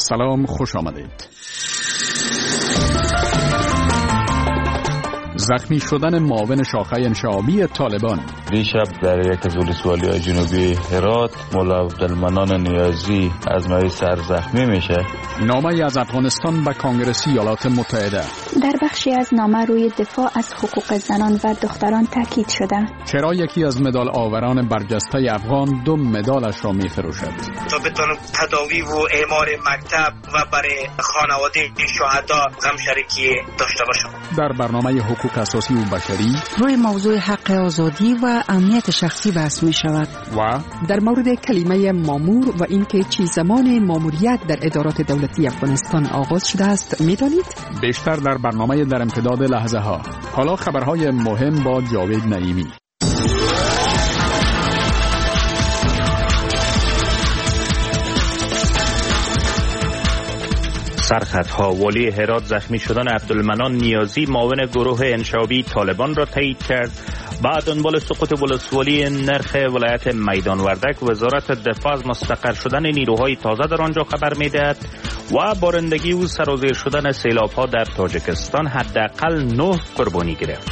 سلام، خوش آمدید. زخمی شدن معاون شاخه انشابی طالبان. دیشب در یک از ولسوالی‌های جنوبی هرات مولا عبدالمنان نیازی از مریض سر زخمی میشه. نامه از افغانستان به کنگره ایالات متحده. در بخشی از نامه روی دفاع از حقوق زنان و دختران تاکید شده. چرا یکی از مدال آوران برجسته افغان 2 مدالش را می‌فروشد؟ تا بتونم تداوی و اعمار مکتب و برای خانواده شهدا غم شریکی داشته باشم. در برنامه حقوق اساسی و بشری روی موضوع حق آزادی و امنیت شخصی بحث می شود و در مورد کلمه مامور و اینکه چه زمان ماموریت در ادارات دولتی افغانستان آغاز شده است می دانید؟ بیشتر در برنامه در امتداد لحظه ها. حالا خبرهای مهم با جاوید نعیمی. سرخطها. ولی هرات زخمی شدن عبدالمنان نیازی معاون گروه انشابی طالبان را تایید کرد. بعد دنبال سقوط ولسوالی نرخ ولایت میدان وردک، وزارت دفاع از مستقر شدن نیروهای تازه در آنجا خبر می‌دهد و بارندگی و سرازیر شدن سیلاب‌ها در تاجیکستان حداقل 9 قربانی گرفت.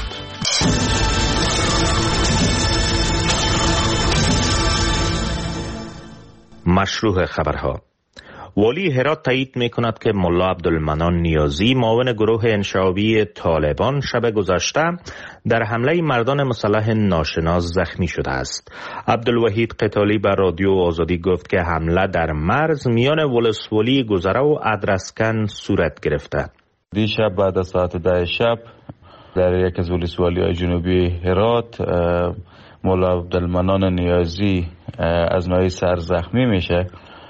مشروع خبرها. والی هرات تایید می‌کند که ملا عبدالمنان نیازی معاون گروه انشابی طالبان شب گذشته در حمله مردان مسلح ناشناس زخمی شده است. عبدالوحید قتالی بر رادیو آزادی گفت که حمله در مرز میان ولسوالی گذره و ادرسکن صورت گرفته. دیشب بعد از ساعت 10 شب در یک از ولسوالی‌های جنوبی هرات مولا عبدالمنان نیازی از مریض سر زخمی میشه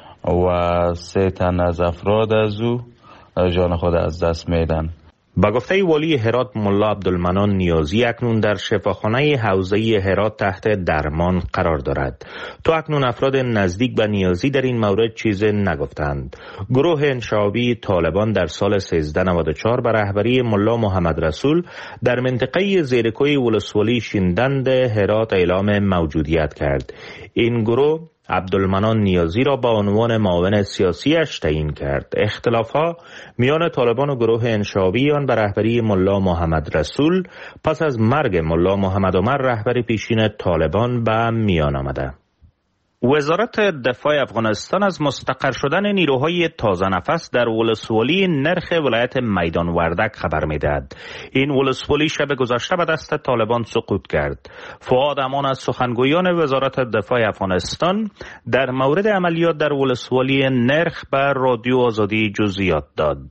و 3 تن از افراد از او جان خود از دست میدن. با گفته والی هرات ملا عبدالمنان نیازی اکنون در شفاخانه حوزه‌ای هرات تحت درمان قرار دارد. تا اکنون افراد نزدیک به نیازی در این مورد چیزی نگفتند. گروه انشابی طالبان در سال 1394 به رهبری ملا محمد رسول در منطقه زیرکوی ولسوالی شیندند هرات اعلام موجودیت کرد. این گروه عبدالمنان نیازی را به عنوان معاون سیاسیش تعیین کرد. اختلاف‌ها میان طالبان و گروه انشابی آن به رهبری ملا محمد رسول پس از مرگ ملا محمد عمر رهبر پیشین طالبان به میان آمده. وزارت دفاع افغانستان از مستقر شدن نیروهای تازه نفس در ولسوالی نرخ ولایت میدان وردک خبر می‌دهد. این ولسوالی شب گذشته به دست طالبان سقوط کرد. فؤاد امان از سخنگویان وزارت دفاع افغانستان در مورد عملیات در ولسوالی نرخ به رادیو آزادی جزئیات داد.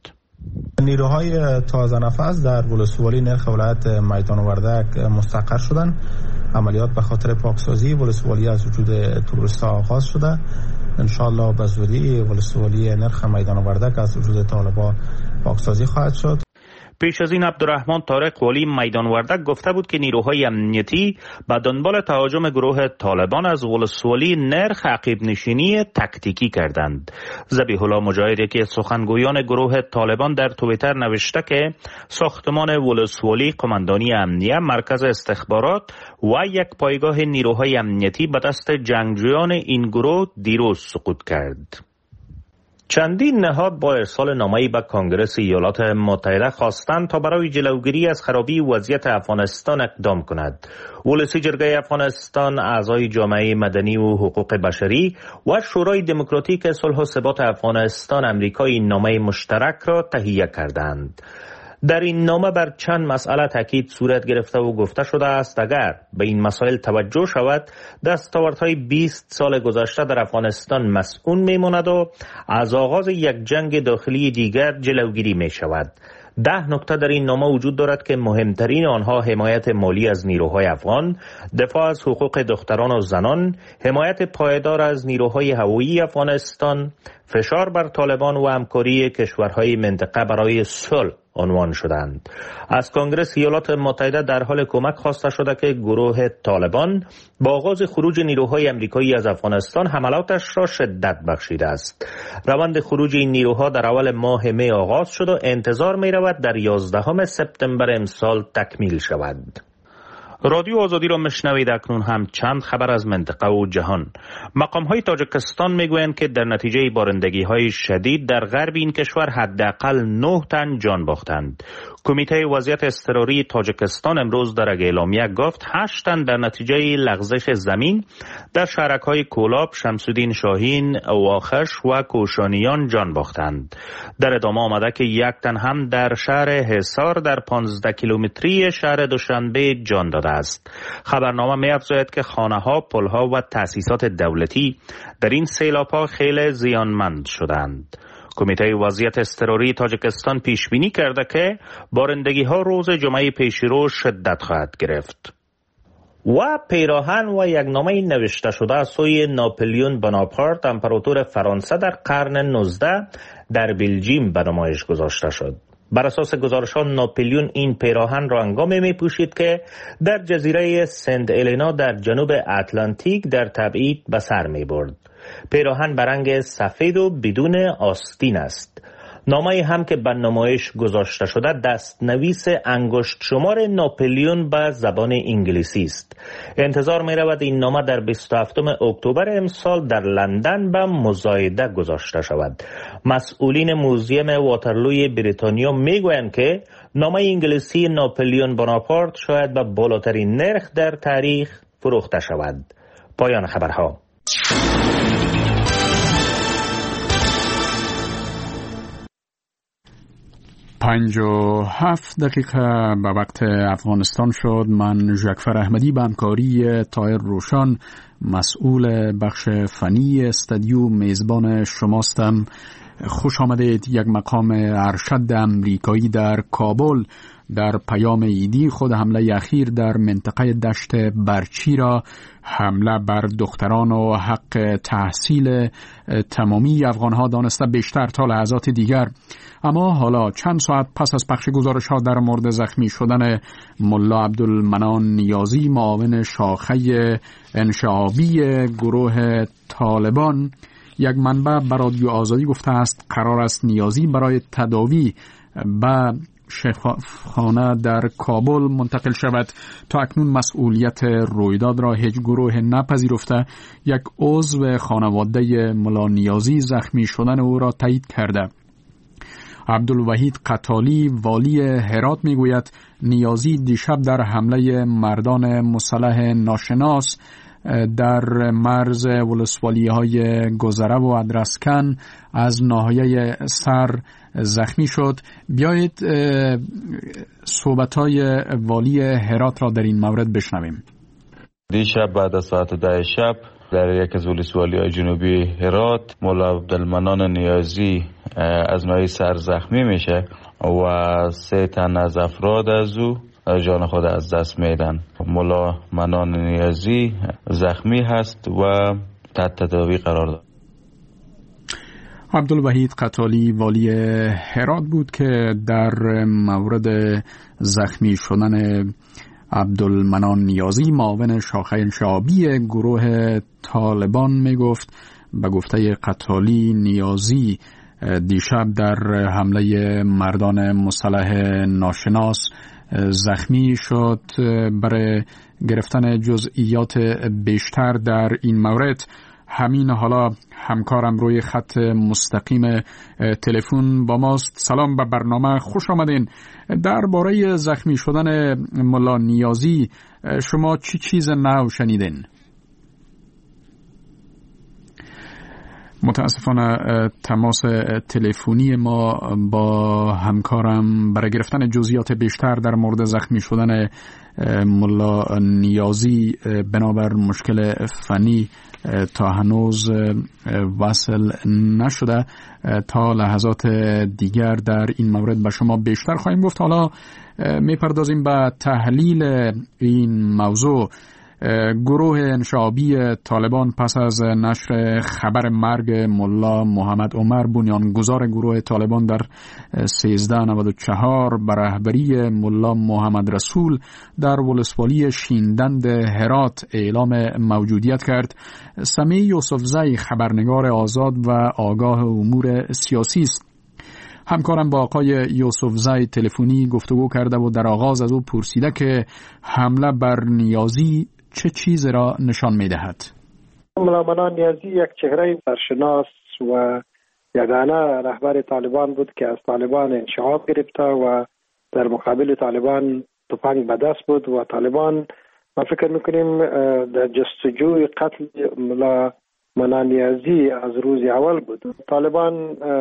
نیروهای تازه نفس در ولسوالی نرخ ولایت میدان وردک مستقر شدند. عملیات به خاطر پاکسازی ولسوالی از وجود تروریست‌ها آغاز شده. انشالله به زودی ولسوالی نرخ میدان وردک از وجود طالبان پاکسازی خواهد شد. پیش از این عبدالرحمن طارق والی میدان وردک گفته بود که نیروهای امنیتی به دنبال تهاجم گروه طالبان از ولسوالی نرخ عقب نشینی تکتیکی کردند. ذبیح الله مجاهد یکی از سخنگویان گروه طالبان در توییتر نوشته که ساختمان ولسوالی، قماندانی امنیه، مرکز استخبارات و یک پایگاه نیروهای امنیتی به دست جنگجویان این گروه دیروز سقوط کرد. چندین نهاد با ارسال نامه‌ای به کنگره ایالات متحده خواستند تا برای جلوگیری از خرابی وضعیت افغانستان اقدام کند. ولسی جرگه افغانستان، اعضای جامعه مدنی و حقوق بشری و شورای دموکراتیک صلح و ثبات افغانستان امریکا این نامه مشترک را تهیه کردند. در این نامه بر چند مسئله تاکید صورت گرفته و گفته شده است اگر به این مسائل توجه شود دستاوردهای 20 سال گذشته در افغانستان مسئول میماند و از آغاز یک جنگ داخلی دیگر جلوگیری می شود. 10 نکته در این نامه وجود دارد که مهمترین آنها حمایت مالی از نیروهای افغان، دفاع از حقوق دختران و زنان، حمایت پایدار از نیروهای هوایی افغانستان، فشار بر طالبان و همکاری کشورهای منطقه برای صلح عنوان شدند. از کنگره ایالات متحده در حال کمک خواسته شده که گروه طالبان با آغاز خروج نیروهای امریکایی از افغانستان حملاتش را شدت بخشیده است. روند خروج این نیروها در اول ماه می آغاز شد و انتظار می رود در 11 سپتامبر امسال تکمیل شود. رادیو آزادی را میشنوید. اکنون هم چند خبر از منطقه و جهان. مقام‌های تاجیکستان میگویند که در نتیجه بارندگی‌های شدید در غرب این کشور حداقل 9 تن جان باختند. کمیته وضعیت اضطراری تاجیکستان امروز در یک اعلامیه گفت 8 تن در نتیجه لغزش زمین در شهرک‌های کولاب، شمس‌الدین شاهین، واخش و کوشانیان جان باختند. در ادامه آمده که 1 تن هم در شهر حصار در 15 کیلومتری شهر دوشنبه جان داده است. خبرنامه می‌افزاید که خانه‌ها، پل‌ها و تأسیسات دولتی در این سیلاب‌ها خیلی زیانمند شدند. کمیته وضعیت اضطراری تاجیکستان پیش بینی کرده که بارندگی‌ها روز جمعه پیشرو شدت خواهد گرفت. و پیراهن و یک نامه نوشته شده از سوی ناپلیون بناپارت امپراتور فرانسه در قرن 19 در بلژیم به نمایش گذاشته شد. بر اساس گزارش‌ها ناپلیون این پیراهن را هنگامی می‌پوشید که در جزیره سنت الینا در جنوب اتلانتیک در تبعید به سر می‌برد. پیراهن به رنگ سفید و بدون آستین است. نامه‌ای هم که به نمایش گذاشته شده دست‌نویس انگشت شمار ناپلیون به زبان انگلیسی است. انتظار می‌رود این نامه در 27 اکتبر امسال در لندن به مزایده گذاشته شود. مسئولین موزیم واترلوی بریتانیا می‌گویند که نامه انگلیسی ناپلیون بناپارت شاید به بالاترین نرخ در تاریخ فروخته شود. پایان خبرها. 57 دقیقه به وقت افغانستان شد. من جعفر احمدی به همکاری طاهر روشن مسئول بخش فنی استودیو میزبان شماستم. خوش آمدید. یک مقام ارشد امریکایی در کابل در پیام عیدی خود حمله اخیر در منطقه دشت برچی را حمله بر دختران و حق تحصیل تمامی افغانها دانسته بیشتر تا لحظات دیگر. اما حالا چند ساعت پس از پخش گزارش‌ها در مورد زخمی شدن ملا عبدالمنان نیازی معاون شاخه انشعابی گروه طالبان، یک منبع به رادیو آزادی گفته است قرار است نیازی برای تداوی به شفاخانه در کابل منتقل شود. تا اکنون مسئولیت رویداد را هیچ گروه نپذیرفته. یک عضو خانواده ملا نیازی زخمی شدن او را تایید کرده. عبدالوحید قتالی والی هرات میگوید نیازی دیشب در حمله مردان مسلح ناشناس در مرز ولسوالی‌های گذره و ادرسکن از ناحیه سر زخمی شد. بیایید صحبت‌های والی هرات را در این مورد بشنویم. دیشب بعد از ساعت 10 شب در یک از ولسوالی‌های جنوبی هرات ملا عبدالمنان نیازی از ناحیه سر زخمی میشه و 3 تن از افراد از او جان خود از دست میدن. ملا منان نیازی زخمی هست و تحت تداوی قرار دارد. عبدالوحید قتالی والی هرات بود که در مورد زخمی شدن عبدالمنان نیازی معاون شاخه انشعابی گروه طالبان می گفت. به گفته قتالی نیازی دیشب در حمله مردان مسلح ناشناس زخمی شد. برای گرفتن جزئیات بیشتر در این مورد همین حالا همکارم روی خط مستقیم تلفن با ماست. سلام به برنامه، خوش آمدین. درباره زخمی شدن ملا نیازی شما چی چیز نو شنیدین؟ متاسفانه تماس تلفنی ما با همکارم برای گرفتن جزئیات بیشتر در مورد زخمی شدن ملا نیازی بنابر مشکل فنی تا هنوز وصل نشده. تا لحظات دیگر در این مورد به شما بیشتر خواهیم گفت. حالا میپردازیم به تحلیل این موضوع. گروه انشعابی طالبان پس از نشر خبر مرگ ملا محمد عمر بنیانگذار گروه طالبان در 1394 به رهبری ملا محمد رسول در ولسوالی شیندند هرات اعلام موجودیت کرد. سمیع یوسفزی خبرنگار آزاد و آگاه امور سیاسی است. همکارم با آقای یوسفزی تلفنی گفتگو کرده و در آغاز از او پرسیده که حمله بر نیازی چه چیز را نشان می‌دهد؟ ملا منان نیازی یک چهره سرشناس و یگانه رهبر طالبان بود که از طالبان انشعاب گرفته و در مقابل طالبان تفنگ به دست بود و طالبان ما فکر میکنیم در جستجوی قتل ملا منان نیازی از روز اول بود. طالبان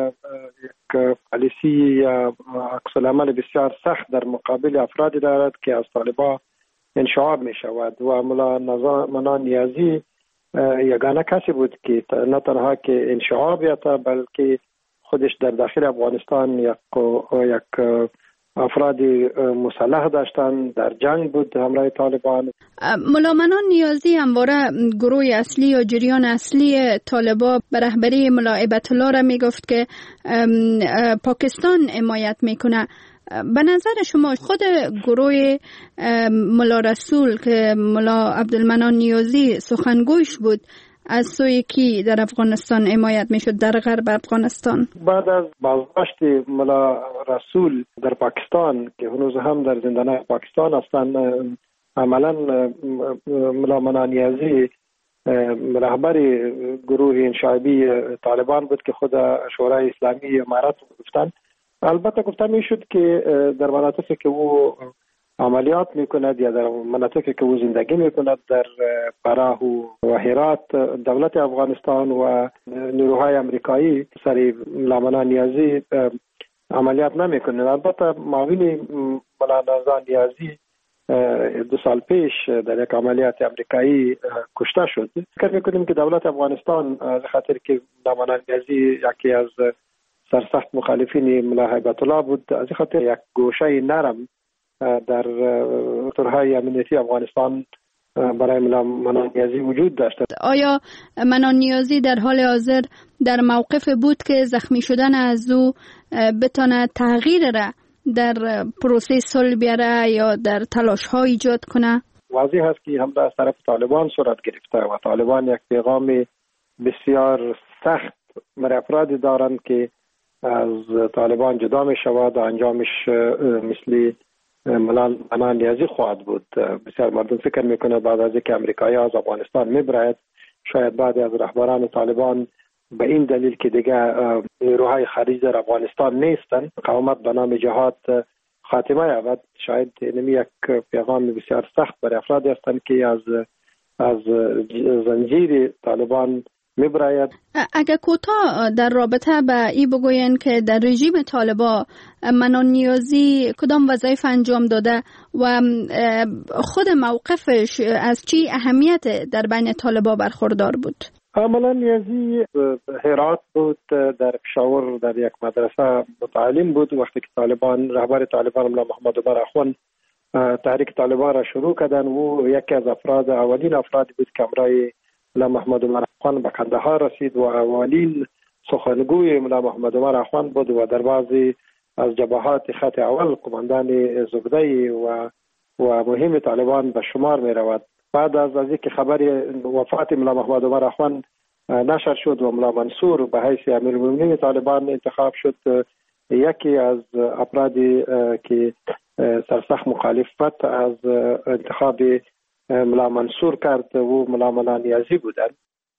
یک پالیسی یا عکس العمل بسیار سخت در مقابل افرادی دارد که از طالبان انشعاب می شود و ملا منان نیازی یگانه کسی بود که نه تنها که انشعاب یافته بلکه خودش در داخل افغانستان یک افراد مسلح داشتن، در جنگ بود همراه طالبان. ملا منان نیازی همواره گروه اصلی یا جریان اصلی طالبان به رهبری ملا هیبت الله را میگفت که پاکستان حمایت میکنه. به نظر شما خود گروه ملا رسول که ملا عبدالمنان نیازی سخنگویش بود از سوی کی در افغانستان حمایت میشد در غرب افغانستان؟ بعد از بازداشت ملا رسول در پاکستان که هنوز هم در زندان پاکستان هستند، عملا ملا منان نیازی رهبر گروه انشعابی طالبان بود که خود شورای اسلامی امارات گفتند. البته گفته میشد که در مناطقی که او عملیات میکند یا در مناطقی که او زندگی میکند در فراه و هرات دولت افغانستان و نیروهای امریکایی سر ملا منان نیازی عملیات نمیکنند. البته معاون ملا منان نیازی 2 سال پیش در یک عملیات امریکایی کشته شد. فکر میکنیم که دولت افغانستان از خاطر که ملا منان نیازی یکی از سرسخت مخالفین ملا هیبت الله بود، از خاطر یک گوشه نرم در طرحهای امنیتی افغانستان برای ملا منان نیازی وجود داشته. آیا منان نیازی در حال حاضر در موقف بود که زخمی شدن از او بتونه تغییر را در پروسه صلح بیاره یا در تلاش ها ایجاد کنه؟ واضح است که حمله از طرف طالبان صورت گرفته و طالبان یک پیغام بسیار سخت برای افرادی دارند که از طالبان جدا می شود و انجامش مثل ملا منان نیازی خواهد بود. بسیار مردم فکر میکنه بعد از اینکه امریکایی از افغانستان میبرد، شاید بعد از رهبران طالبان به این دلیل که دیگه نیروهای خارجی در افغانستان نیستن، مقاومت به نام جهاد خاتمه یابد. شاید این یک پیغام بسیار سخت برای افرادی هستند که از زنجیر طالبان میبراید. اگر کوتاه در رابطه به این بگوین که در رژیم طالبان منان نیازی کدام وظایف انجام داده و خود موقفش از چی اهمیت در بین طالبان برخوردار بود؟ منان نیازی هرات بود، در پشاور در یک مدرسه متعلم بود. وقتی که طالبان رهبر طالبان ملا محمد عمر اخوان تحریک طالبان را شروع کردن، و یکی از اولین افرادی بود که همراه ملا محمد عمر اخوان به کندهار رسید و اولین سخنگوی ملا محمد عمر اخوان بود و در بعضی از جبهات خط اول قماندان زبده و مهم طالبان به شمار می رود. بعد از اینکه خبر وفات ملا محمد عمر اخوان نشر شد و ملا منصور به حیث امیرالمومنین طالبان انتخاب شد، یکی از افرادی که سرسخت مخالفت از انتخاب ملا منصور کرد و ملا منان نیازی بودند.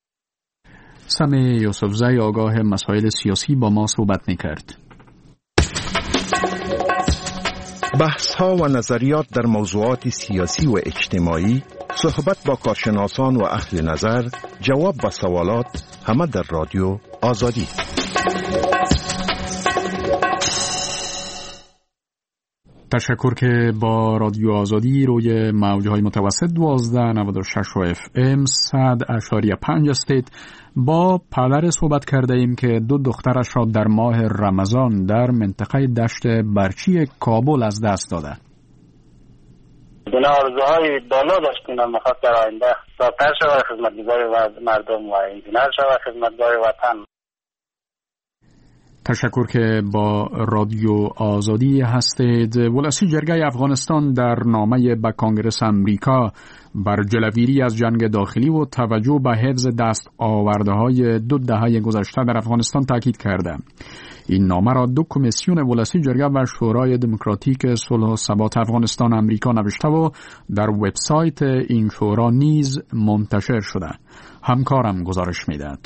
سمی یوسفزی آگاه مسائل سیاسی با ما صحبت می‌کرد. بحث‌ها و نظریات در موضوعات سیاسی و اجتماعی، صحبت با کارشناسان و اهل نظر، جواب به سوالات، همه در رادیو آزادی. تشکر که با رادیو آزادی روی موجهای متوسط 1296 و FM 100.5 استید با پدر صحبت کرده ایم که 2 دخترش را در ماه رمضان در منطقه دشت برچی کابل از دست داده. اینا آرزوهای بالا داشتیم، میخواد در آینده دکتر شود، خدمتگزار مردم و انجینر شود، خدمتگار وطن. تشکر که با رادیو آزادی هستید. ولسی جرگه افغانستان در نامه به کنگره امریکا بر جلوگیری از جنگ داخلی و توجه به حفظ دستاوردهای 2 دهه گذشته در افغانستان تاکید کرده. این نامه را 2 کمیسیون ولسی جرگه و شورای دموکراتیک صلح و ثبات افغانستان امریکا نوشته و در وبسایت این شورا نیز منتشر شده. همکارم گزارش میدهد.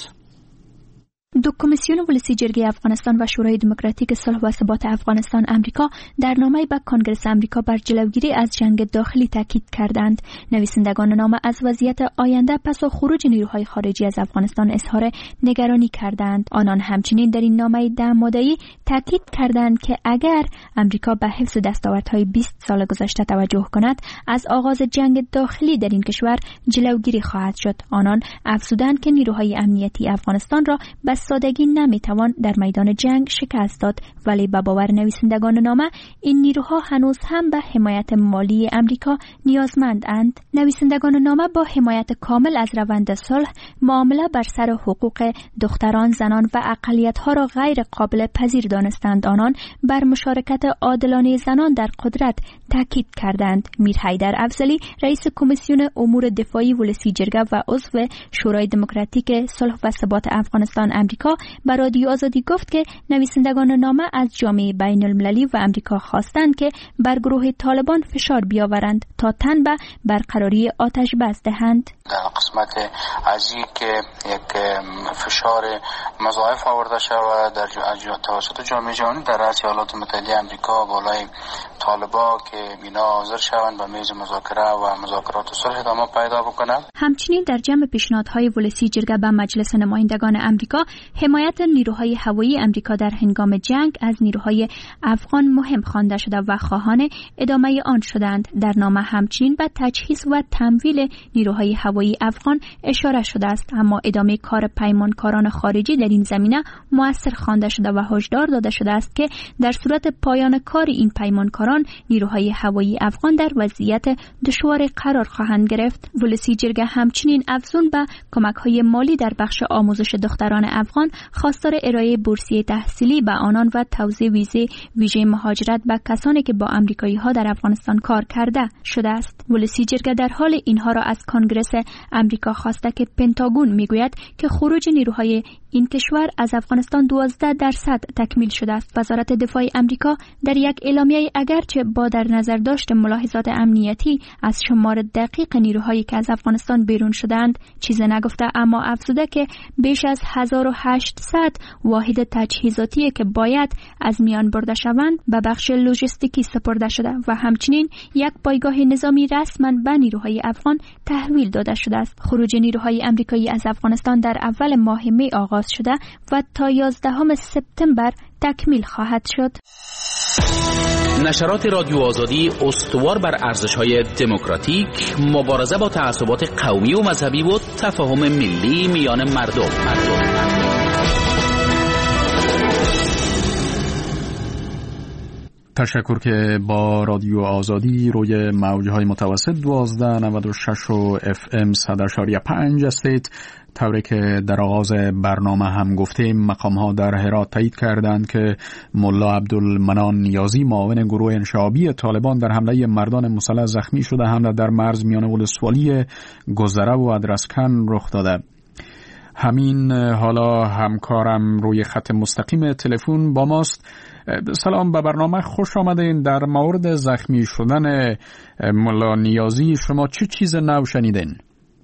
2 کمیسیون ولسی جرگه افغانستان و شورای دموکراتیک صلح و ثبات افغانستان امریکا در نامه به کنگره امریکا بر جلوگیری از جنگ داخلی تاکید کردند. نویسندگان نامه از وضعیت آینده پس از خروج نیروهای خارجی از افغانستان اظهار نگرانی کردند. آنان همچنین در این نامه 10 ماده‌ای تاکید کردند که اگر امریکا به حفظ دستاوردهای 20 سال گذشته توجه کند، از آغاز جنگ داخلی در این کشور جلوگیری خواهد شد. آنان افزودند که نیروهای امنیتی افغانستان را به سادگی نمیتوان در میدان جنگ شکست داد، ولی به باور نویسندگان نامه این نیروها هنوز هم به حمایت مالی امریکا نیازمندند. نویسندگان نامه با حمایت کامل از روند صلح، معامله بر سر حقوق دختران، زنان و اقلیت‌ها را غیر قابل پذیر دانستند. آنان بر مشارکت عادلانه زنان در قدرت تاکید کردند. میر حیدر افضلی، رئیس کمیسیون امور دفاعی ولسی جرگه و عضو شورای دموکراتیک صلح و ثبات افغانستان امریکا، به رادیو آزادی گفت که نویسندگان نامه از جامعه بین المللی و امریکا خواستند که بر گروه طالبان فشار بیاورند تا تن به برقراری آتش بس دهند. در قسمت ازی که یک فشار مضاعف آورده شود در توسط جامعه جهانی در رأس ایالات متحده امریکا بالای طالبان که اینا حاضر شوند به میز مذاکره و مذاکرات صلح ادامه پیدا بکنند. همچنین در جمع پیشنهادهای ولسی جرگه به مجلس نمایندگان امریکا، حمایت نیروهای هوایی امریکا در هنگام جنگ از نیروهای افغان مهم خوانده شده و خواهان ادامه آن شدند. در نامه همچنین به تجهیز و تمویل نیروهای هوایی افغان اشاره شده است، اما ادامه کار پیمانکاران خارجی در این زمینه مؤثر خوانده شده و هشدار داده شده است که در صورت پایان کار این پیمانکاران، نیروهای هوایی افغان در وضعیت دشوار قرار خواهند گرفت. ولسی جرگه همچنین افزون به کمک‌های مالی در بخش آموزش دختران افغان خواستار ارائه بورسیه تحصیلی به آنان و توزیع ویژه مهاجرت به کسانی که با امریکایی‌ها در افغانستان کار کرده شده است. ولسی جرگه در حال اینها را از کنگره امریکا خواسته که پنتاگون میگوید که خروج نیروهای این کشور از افغانستان 12% تکمیل شده است. وزارت دفاع امریکا در یک اعلامیه اگرچه با در نظر داشت ملاحظات امنیتی از شمار دقیق نیروهایی که از افغانستان بیرون شدند چیز نگفته، اما افزوده که بیش از 1800 واحد تجهیزاتی که باید از میان برده شوند به بخش لوجستیکی سپرده شده و همچنین یک پایگاه نظامی رسما به نیروهای افغان تحویل داده شده است. خروج نیروهای امریکایی از افغانستان در اول ماه می آغاز شده و تا 11 سپتامبر تکمیل خواهد شد. نشرات رادیو آزادی استوار بر ارزش‌های دموکراتیک، مبارزه با تعصبات قومی و مذهبی و تفاهم ملی میان مردم. تشکر که با رادیو آزادی روی موجهای متوسط 1296 و FM 100.5 هستید. طوری که در آغاز برنامه هم گفتیم، مقام‌ها در هرات تایید کردند که ملا عبدالمنان نیازی، معاون گروه انشعابی طالبان، در حمله مردان مسلح زخمی شده. حمله در مرز میان ولسوالی گذره و ادرسکن رخ داده. همین حالا همکارم روی خط مستقیم تلفن با ماست. سلام، به برنامه خوش آمدین. در مورد زخمی شدن ملا نیازی شما چه چیز نو شنیدین؟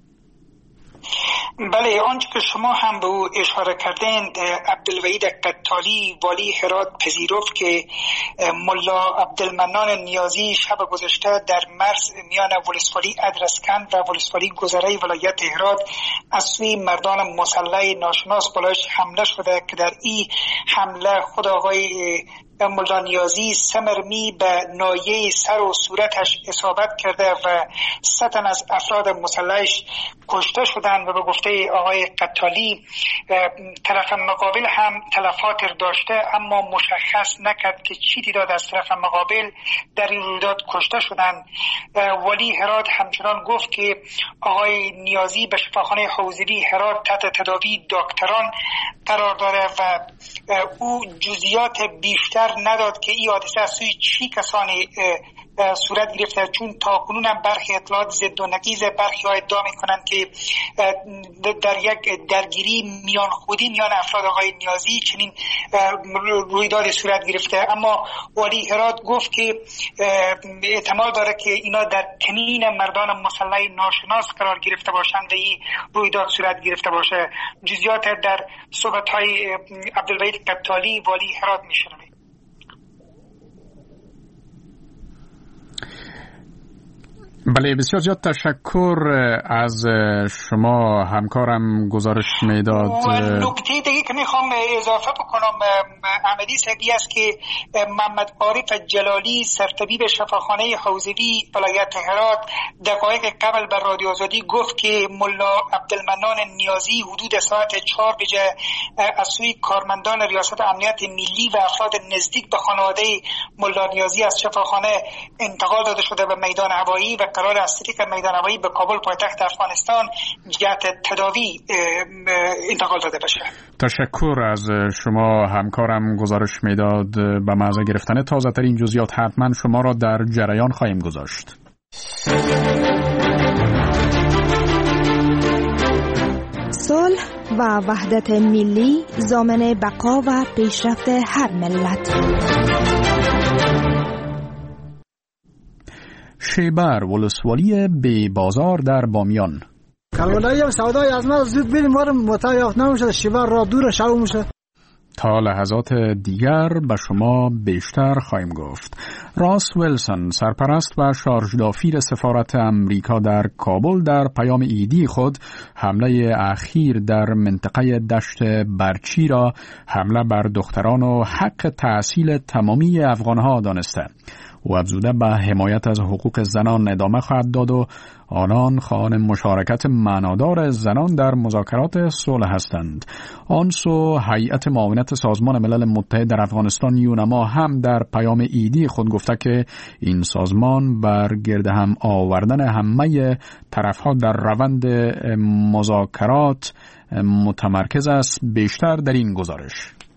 بله، آنچه که شما هم به او اشاره کردین، عبدالوحید قتالی والی هرات پذیرفت که ملا عبدالمنان نیازی شب گذشته در مرز میان ولسوالی ادرسکن و ولسوالی گذره ولایت هرات از سوی مردان مسلح ناشناس بالایش حمله شده که در این حمله خود آقای ملا نیازی 3 مرمی به ناحیه سر و صورتش اصابت کرده و 3 تن از افراد مسلحش کشته شدند و به گفته آقای قتالی طرف مقابل هم تلفات داشته، اما مشخص نکرد که چی تعداد از طرف مقابل در این رویداد کشته شدند. ولی هرات همچنان گفت که آقای نیازی به شفاخانه حوزوی هرات تحت تداوی دکتران قرار داره و او جزئیات بیشتر نداد که این حادثه از سوی چی کسانی صورت گرفته، چون تا کنون هم برخی اطلاعات ضد و نقیض، برخی ها ادعا میکنند که در یک درگیری میان خودی میان افراد آقای نیازی چنین رویداد صورت گرفته. اما والی هرات گفت که احتمال داره که اینا در کمین مردان مسلح ناشناس قرار گرفته باشند و این رویداد صورت گرفته باشه. جزئیات در صحبت های عبدالوحید قتالی والی هرات میشنوید. بله، بسیار زیاد تشکر از شما. همکارم گزارش میداد. نکته دیگه که میخوام اضافه بکنم احمدی سگی است که محمد عارف جلالی سرطبیب شفاخانه حوزوی ولایت هرات دقایق قبل بر رادیو آزادی گفت که ملا عبدالمنان نیازی حدود ساعت 4 بجه از سوی کارمندان ریاست امنیت ملی و افراد نزدیک به خانواده ملا نیازی از شفاخانه انتقال داده شده به میدان هوایی و قرار از طریق میدان هوایی به کابل پایتخت افغانستان جهت تداوی انتقال داده بشه. تشکر از شما. همکارم گزارش میداد. به محض گرفتن تازه ترین جزئیات حتما شما را در جریان خواهیم گذاشت. صلح و وحدت ملی ضامن بقا و پیشرفت هر ملت. شیبر ولسوالی بی بازار در بامیان. کلولایی سودای از ما زود بریم وارم متایافت نمیشه، شیبر را دور شو میشه. تا لحظات دیگر به شما بیشتر خواهیم گفت. راس ویلسون سرپرست و شارژدافیر سفارت امریکا در کابل در پیام ایدی خود حمله اخیر در منطقه دشت برچی را حمله بر دختران و حق تحصیل تمامی افغانها دانسته. او افزوده به حمایت از حقوق زنان ادامه خواهد داد و آنان خواهان مشارکت معنادار زنان در مذاکرات صلح هستند. آنسو هیئت معاونت سازمان ملل متحد در افغانستان یونما هم در پیام ایدی خود گفته که این سازمان بر گرد هم آوردن همه طرفها در روند مذاکرات متمرکز است. بیشتر در این گزارش.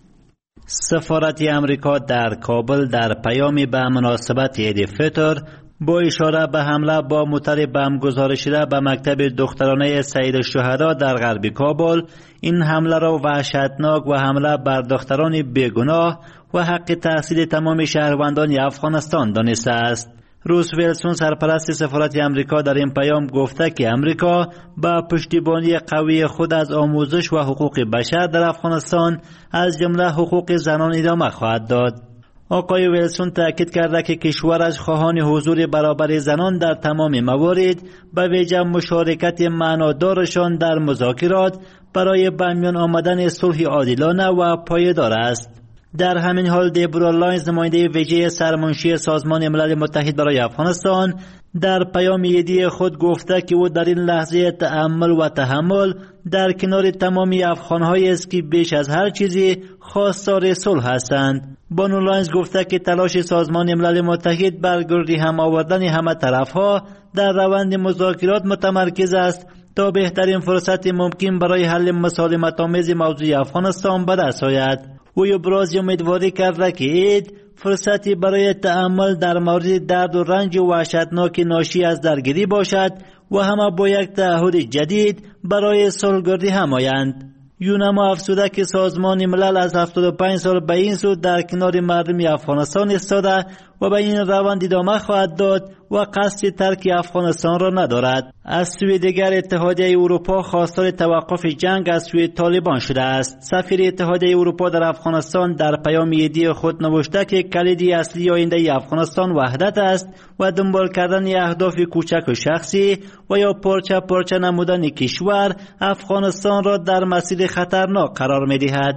سفارت امریکا در کابل در پیامی به مناسبت عید فطر با اشاره به حمله با موتر بم گذاری شده به مکتب دخترانه سید الشهدا در غرب کابل این حمله را وحشتناک و حمله بر دختران بیگناه و حق تحصیل تمام شهروندان افغانستان دانسته است. روس ویلسون سرپرست سفارت امریکا در این پیام گفته که امریکا با پشتیبانی قوی خود از آموزش و حقوق بشر در افغانستان از جمله حقوق زنان ادامه خواهد داد. آقای ویلسون تاکید کرده که کشورش خواهان حضور برابر زنان در تمام موارد به ویژه مشارکت معنادارشان در مذاکرات برای به میان آمدن صلح عادلانه و پایدار است. در همین حال دیبرا لاینز نماینده ویژه سرمنشی سازمان ملل متحد برای افغانستان در پیام ایدی خود گفته که او در این لحظه تأمل و تحمل در کنار تمامی افغان‌هایی است که بیش از هر چیزی خواستار صلح هستند. بانو لاینز گفته که تلاش سازمان ملل متحد بر گردی هم آوردن همه طرفها در روند مذاکرات متمرکز است تا بهترین فرصت ممکن برای حل مسالمت‌آمیز موضوع افغانستان به دست آید. او ابراز امیدواری کرده که عید فرصتی برای تأمل در مورد درد و رنج وحشتناک ناشی از درگیری باشد و همه با یک تعهد جدید برای صلح‌گردی هم آیند. یونما افزوده که سازمان ملل از 75 سال به این سو در کنار مردم افغانستان ایستاده و به این روند ادامه خواهد داد و قصد ترک افغانستان را ندارد. از سوی دیگر اتحادیه اروپا خواستار توقف جنگ از سوی طالبان شده است. سفیر اتحادیه اروپا در افغانستان در پیام ایدی خود نوشته که کلیدی اصلی آینده افغانستان وحدت است و دنبال کردن اهداف کوچک و شخصی و یا پارچه نمودن کشور افغانستان را در مسیر خطرناک قرار می‌دهد.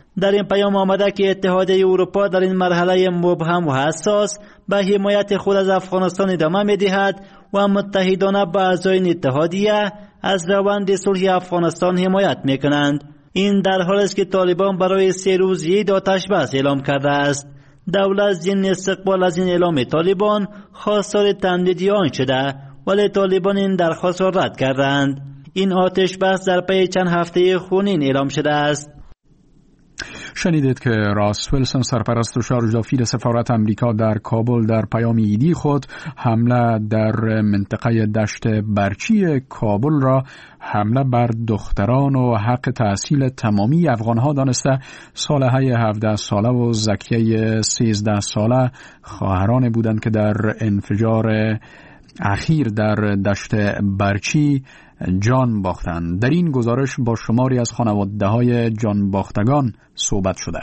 در این پیام آمده که اتحادیه اروپا در این مرحله مبهم و حساس به حمایت خود از افغانستان ادامه می‌دهد و متحدانه به اعضای اتحادیه از روند صلح افغانستان حمایت می‌کنند. این در حالی است که طالبان برای 3 روز یک آتش بس اعلام کرده است. دولت ضمن استقبال از این اعلام طالبان خواستار تمدیدی آن شده، ولی طالبان این درخواست را رد کردند. این آتش بس در پی چند هفته خونین اعلام شده است. شنیدید که راس ویلسون سرپرست و شارژ دافیر سفارت امریکا در کابل در پیام ایدی خود حمله در منطقه دشت برچی کابل را حمله بر دختران و حق تحصیل تمامی افغانها دانسته صالحه 17 ساله و زکیه 13 ساله خواهران بودند که در انفجار اخیر در دشت برچی جان باختند. در این گزارش با شماری از خانواده‌های جان باختگان صحبت شده.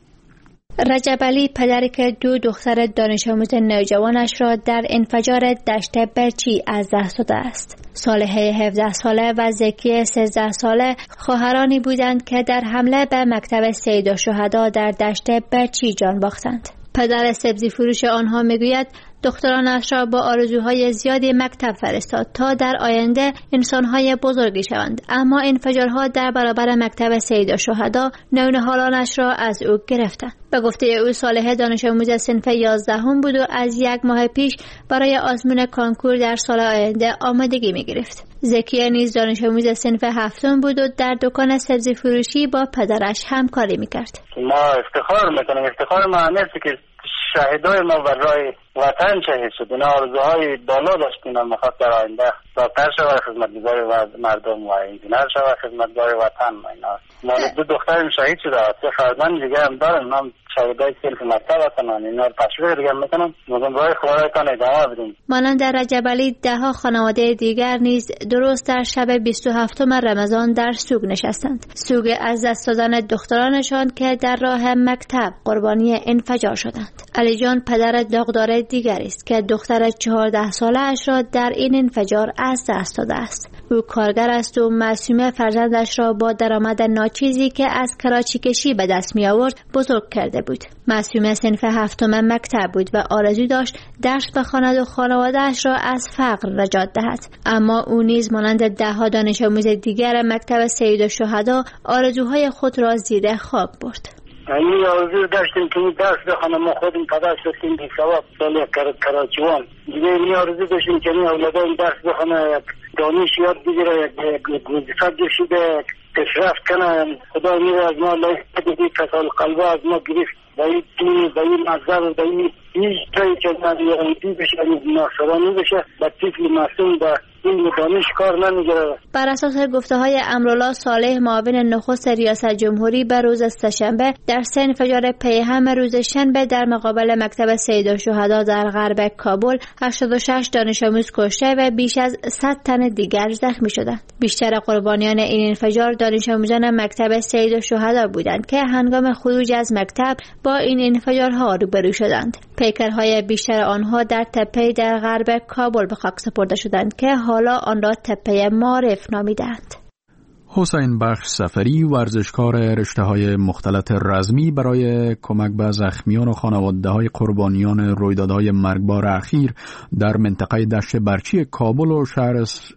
رجب علی پدری که 2 دختر دانش آموز نوجوانش را در انفجار دشت برچی از دست داده است. صالحه 17 ساله و زکیه 13 ساله خواهرانی بودند که در حمله به مکتب سید الشهدا در دشت برچی جان باختند. پدر سبزی فروش آنها میگوید دخترانش را با آرزوهای زیادی مکتب فرستاد تا در آینده انسانهای بزرگی شوند، اما انفجارها در برابر مکتب سید الشهدا نونهالانش را از او گرفتند. به گفته او صالحه دانش آموز صنف 11 بود و از 1 ماه پیش برای آزمون کانکور در سال آینده آمادگی می گرفت. زکیه نیز دانش آموز صنف 7 بود و در دکان سبزی فروشی با پدرش همکاری می کرد. ما افتخار میکنیم، افتخار ما همیشه که شهیدای ما برای وطن شهید شد. اینا آرزوهای بالا داشتیم، ما میخواد در آینده دکتر شود، خدمتگزار مردم و انجینر شود، خدمتگار وطن. ما 2 دخترم شهید شده، 3 فرزند دیگه هم دارم. هم شهیدای صنف مکتب هستن، اینا رو تشویق دیگه میکنم. مردم برای خدایتان ادامه بدیم. مانند رجب علی 10 خانواده دیگر نیز درست در شب 27 رمضان در سوگ نشستند. سوگ از دست دادن دخترانشان که در راه مکتب قربانی انفجار شدند. علی جان پدر داغدار دیگری است که دختر 14 ساله اش را در این انفجار از دست داده است. او کارگر است و معصومه فرزندش را با درآمد ناچیزی که از کراچی کشی به دست می آورد بزرگ کرده بود. معصومه صنف 7 مکتب بود و آرزو داشت درس بخواند و خانواده‌اش را از فقر نجات دهد، اما او نیز مانند 10 دانش آموز دیگر مکتب سید الشهدا آرزوهای خود را زیر خاک برد. این آرزو داشتیم که درس بخوانم، ما خودم پدر شدیم بی ثواب سال کراچیوان. دیگه این آرزو داشتیم که این اولادان درس بخوانه، یک دانش یاد بگیره، یک وظیفه جوشیده، پیشرفت کنه. خدا میره از ما لایق دیدی کسال قلبه از ما گرفت و این دین و این مذهب و این هیچ جایی که نمیدی بشه، ناصرانی بشه و طفل معصوم و این دانش کار نمیگیره. بر اساس گفته های امرالله صالح معاون نخست ریاست جمهوری به روز سه‌شنبه در 3 انفجار پیهم روز شنبه در مقابل مکتب سید الشهدا در غرب کابل 86 دانش آموز کشته و بیش از 100 تن دیگر زخمی شدند. بیشتر قربانیان این انفجار دانش آموزان مکتب سید الشهدا بودند که هنگام خروج از مکتب با این انفجارها روبرو شدند. پیکرهای بیشتر آنها در تپه در غرب کابل به خاک سپرده شدند که حالا آن را تپه معارف نامیدند. حسین بخش سفری ورزشکار رشته‌های مختلط رزمی برای کمک به زخمیان و خانواده‌های قربانیان رویدادهای مرگبار اخیر در منطقه دشت برچی کابل و شهر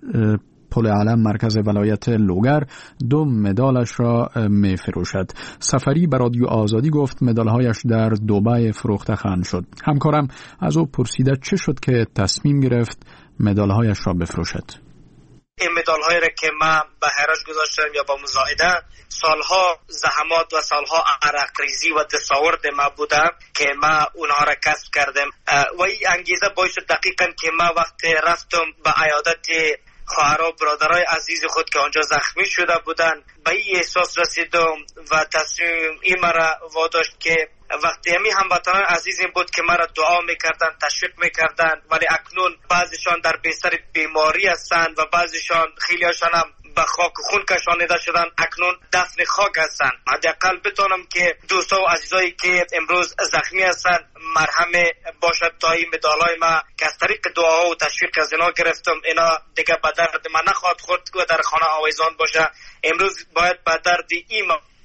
پل علم مرکز ولایت لوگر 2 مدالش را می فروشد. سفری به رادیو آزادی گفت مدالهایش در دبی فروخته خواهند شد. همکارم از او پرسیده چه شد که تصمیم گرفت مدالهایش را بفروشد. این مدال‌هایی را که من به حراج گذاشتم یا با مزایده، سالها زحمات و سالها عرق ریزی و دستاورد ما بوده که ما اونها را کسب کردم و این انگیزه باعث شد دقیقاً که ما وقتی رفتم به عیادت خواهرها و برادرای عزیز خود که آنجا زخمی شده بودند به این احساس رسیدم و تصمیم این مرا واداشت که وقتی همی هموطنان عزیزم بود که مرا دعا میکردن، تشویق میکردن، ولی اکنون بعضیشان در بستر بیماری هستند و بعضیشان خیلیشان هم به خاک خون کشانیده شدن، اکنون دفن خاک هستند. حداقل بتونم که دوستا و عزیزایی که امروز زخمی هستند مرهم باشد تا این مدالای ما که از طریق دعاها و تشویق از اینا گرفتم، اینا دیگه به درد ما نخواهد خورد و در خانه آویزان باشه. امروز باید به درد این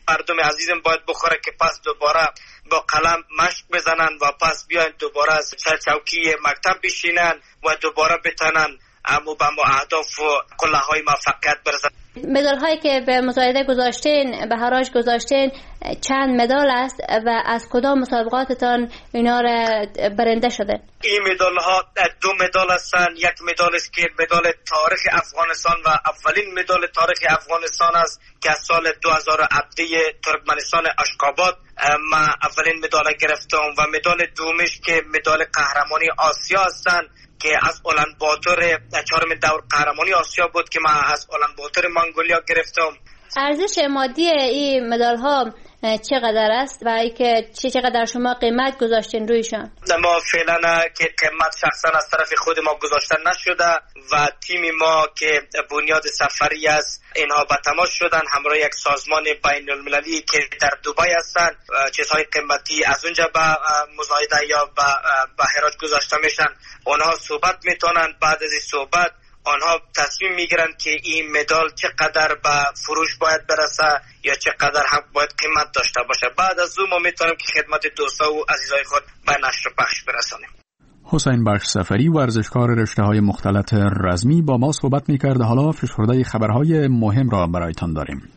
مردم عزیزم باید بخوره که پس دوباره با قلم مشق بزنن و پس بیاین دوباره سر چوکی مکتب بشینن و دوباره بتونن امو به اهداف و قله‌های موفقیت برسن. مدال هایی که به مصاحبه گذاشتین، به حراج گذاشتین، چند مدال است و از کدام مسابقاتتان اینا را برنده شده؟ این مدال ها 2 مدال هستن. یک مدال است که مدال تاریخ افغانستان و اولین مدال تاریخ افغانستان است که از سال 2017 ترکمنستان اشخاباد ما اولین مدال گرفتم و مدال دومش که مدال قهرمانی آسیا هستن که از اولان باتور 4 دور قهرمانی آسیا بود که من از اولان باتور منگولیا گرفتم. ارزش مادی این مدال ها چقدر است و اینکه چقدر شما قیمت گذاشتین رویشان؟ ما فعلا که قیمت شخصا از طرف خود ما گذاشته نشده و تیم ما که بنیاد سفری است اینها به تماس شدن همراه یک سازمان بین المللی که در دبی هستند. چیزهای قیمتی از اونجا به مزایده یا به حراج گذاشته میشن. آنها صحبت میتونن، بعد از این صحبت آنها تصمیم میگیرن که این مدال چقدر به فروش باید برسه یا چقدر هم باید قیمت داشته باشه. بعد از اون ما میتونیم که خدمت دوستا و عزیزای خود به نشر و پخش برسانیم. حسین بخش سفری، ورزشکار رشته‌های مختلط رزمی، با ما صحبت میکرد. حالا فشرده خبرهای مهم را برایتان داریم.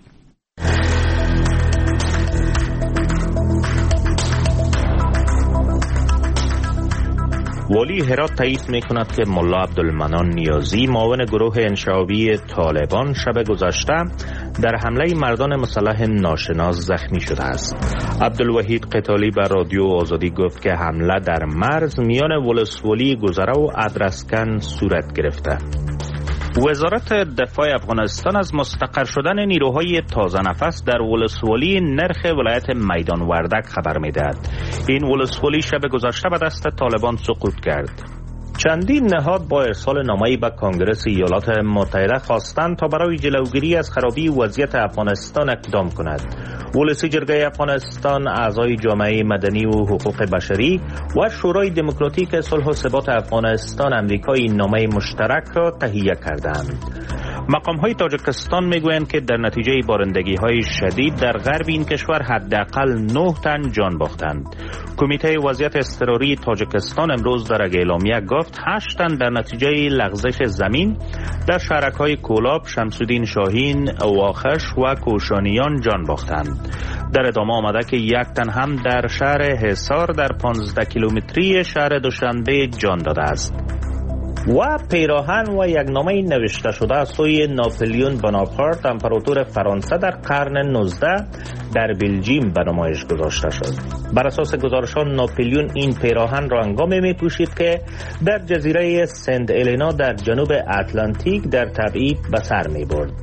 والی هرات تایید میکند که ملا عبدالمنان نیازی معاون گروه انشعابی طالبان شب گذشته در حمله مردان مسلح ناشناس زخمی شده است. عبدالوحید قتالی به رادیو آزادی گفت که حمله در مرز میان ولسوالی گذره و ادرسکن صورت گرفته. وزارت دفاع افغانستان از مستقر شدن نیروهای تازه نفس در ولسوالی نرخ ولایت میدان وردک خبر می‌دهد. این ولسوالی شب گذشته به دست طالبان سقوط کرد. چندین نهاد با ارسال نامه‌ای به کنگره ایالات متحده خواستند تا برای جلوگیری از خرابی وضعیت افغانستان اقدام کند. ولسی جرگه افغانستان، اعضای جامعه مدنی و حقوق بشری و شورای دموکراتیک صلح و ثبات افغانستان امریکا این نامه مشترک را تهیه کردند. مقام‌های تاجیکستان میگویند که در نتیجه بارندگی‌های شدید در غرب این کشور حداقل 9 تن جان باختند. کمیته وضعیت اضطراری تاجیکستان امروز در اعلامیه گفت 8 تن در نتیجه لغزش زمین در شهرک‌های کولاب، شمس‌الدین شاهین، واخش و کوشانیان جان باختند. در ادامه آمده که 1 تن هم در شهر حصار در 15 کیلومتری شهر دوشنبه جان داده است. و پیراهن و یک نامه نوشته شده از سوی ناپلیون بناپارت امپراتور فرانسه در قرن 19 در بلژیم به نمایش گذاشته شد. بر اساس گزارشان ناپلیون این پیراهن را هنگامی می‌پوشید که در جزیره سنت الینا در جنوب اتلانتیک در تبعید به سر می‌برد.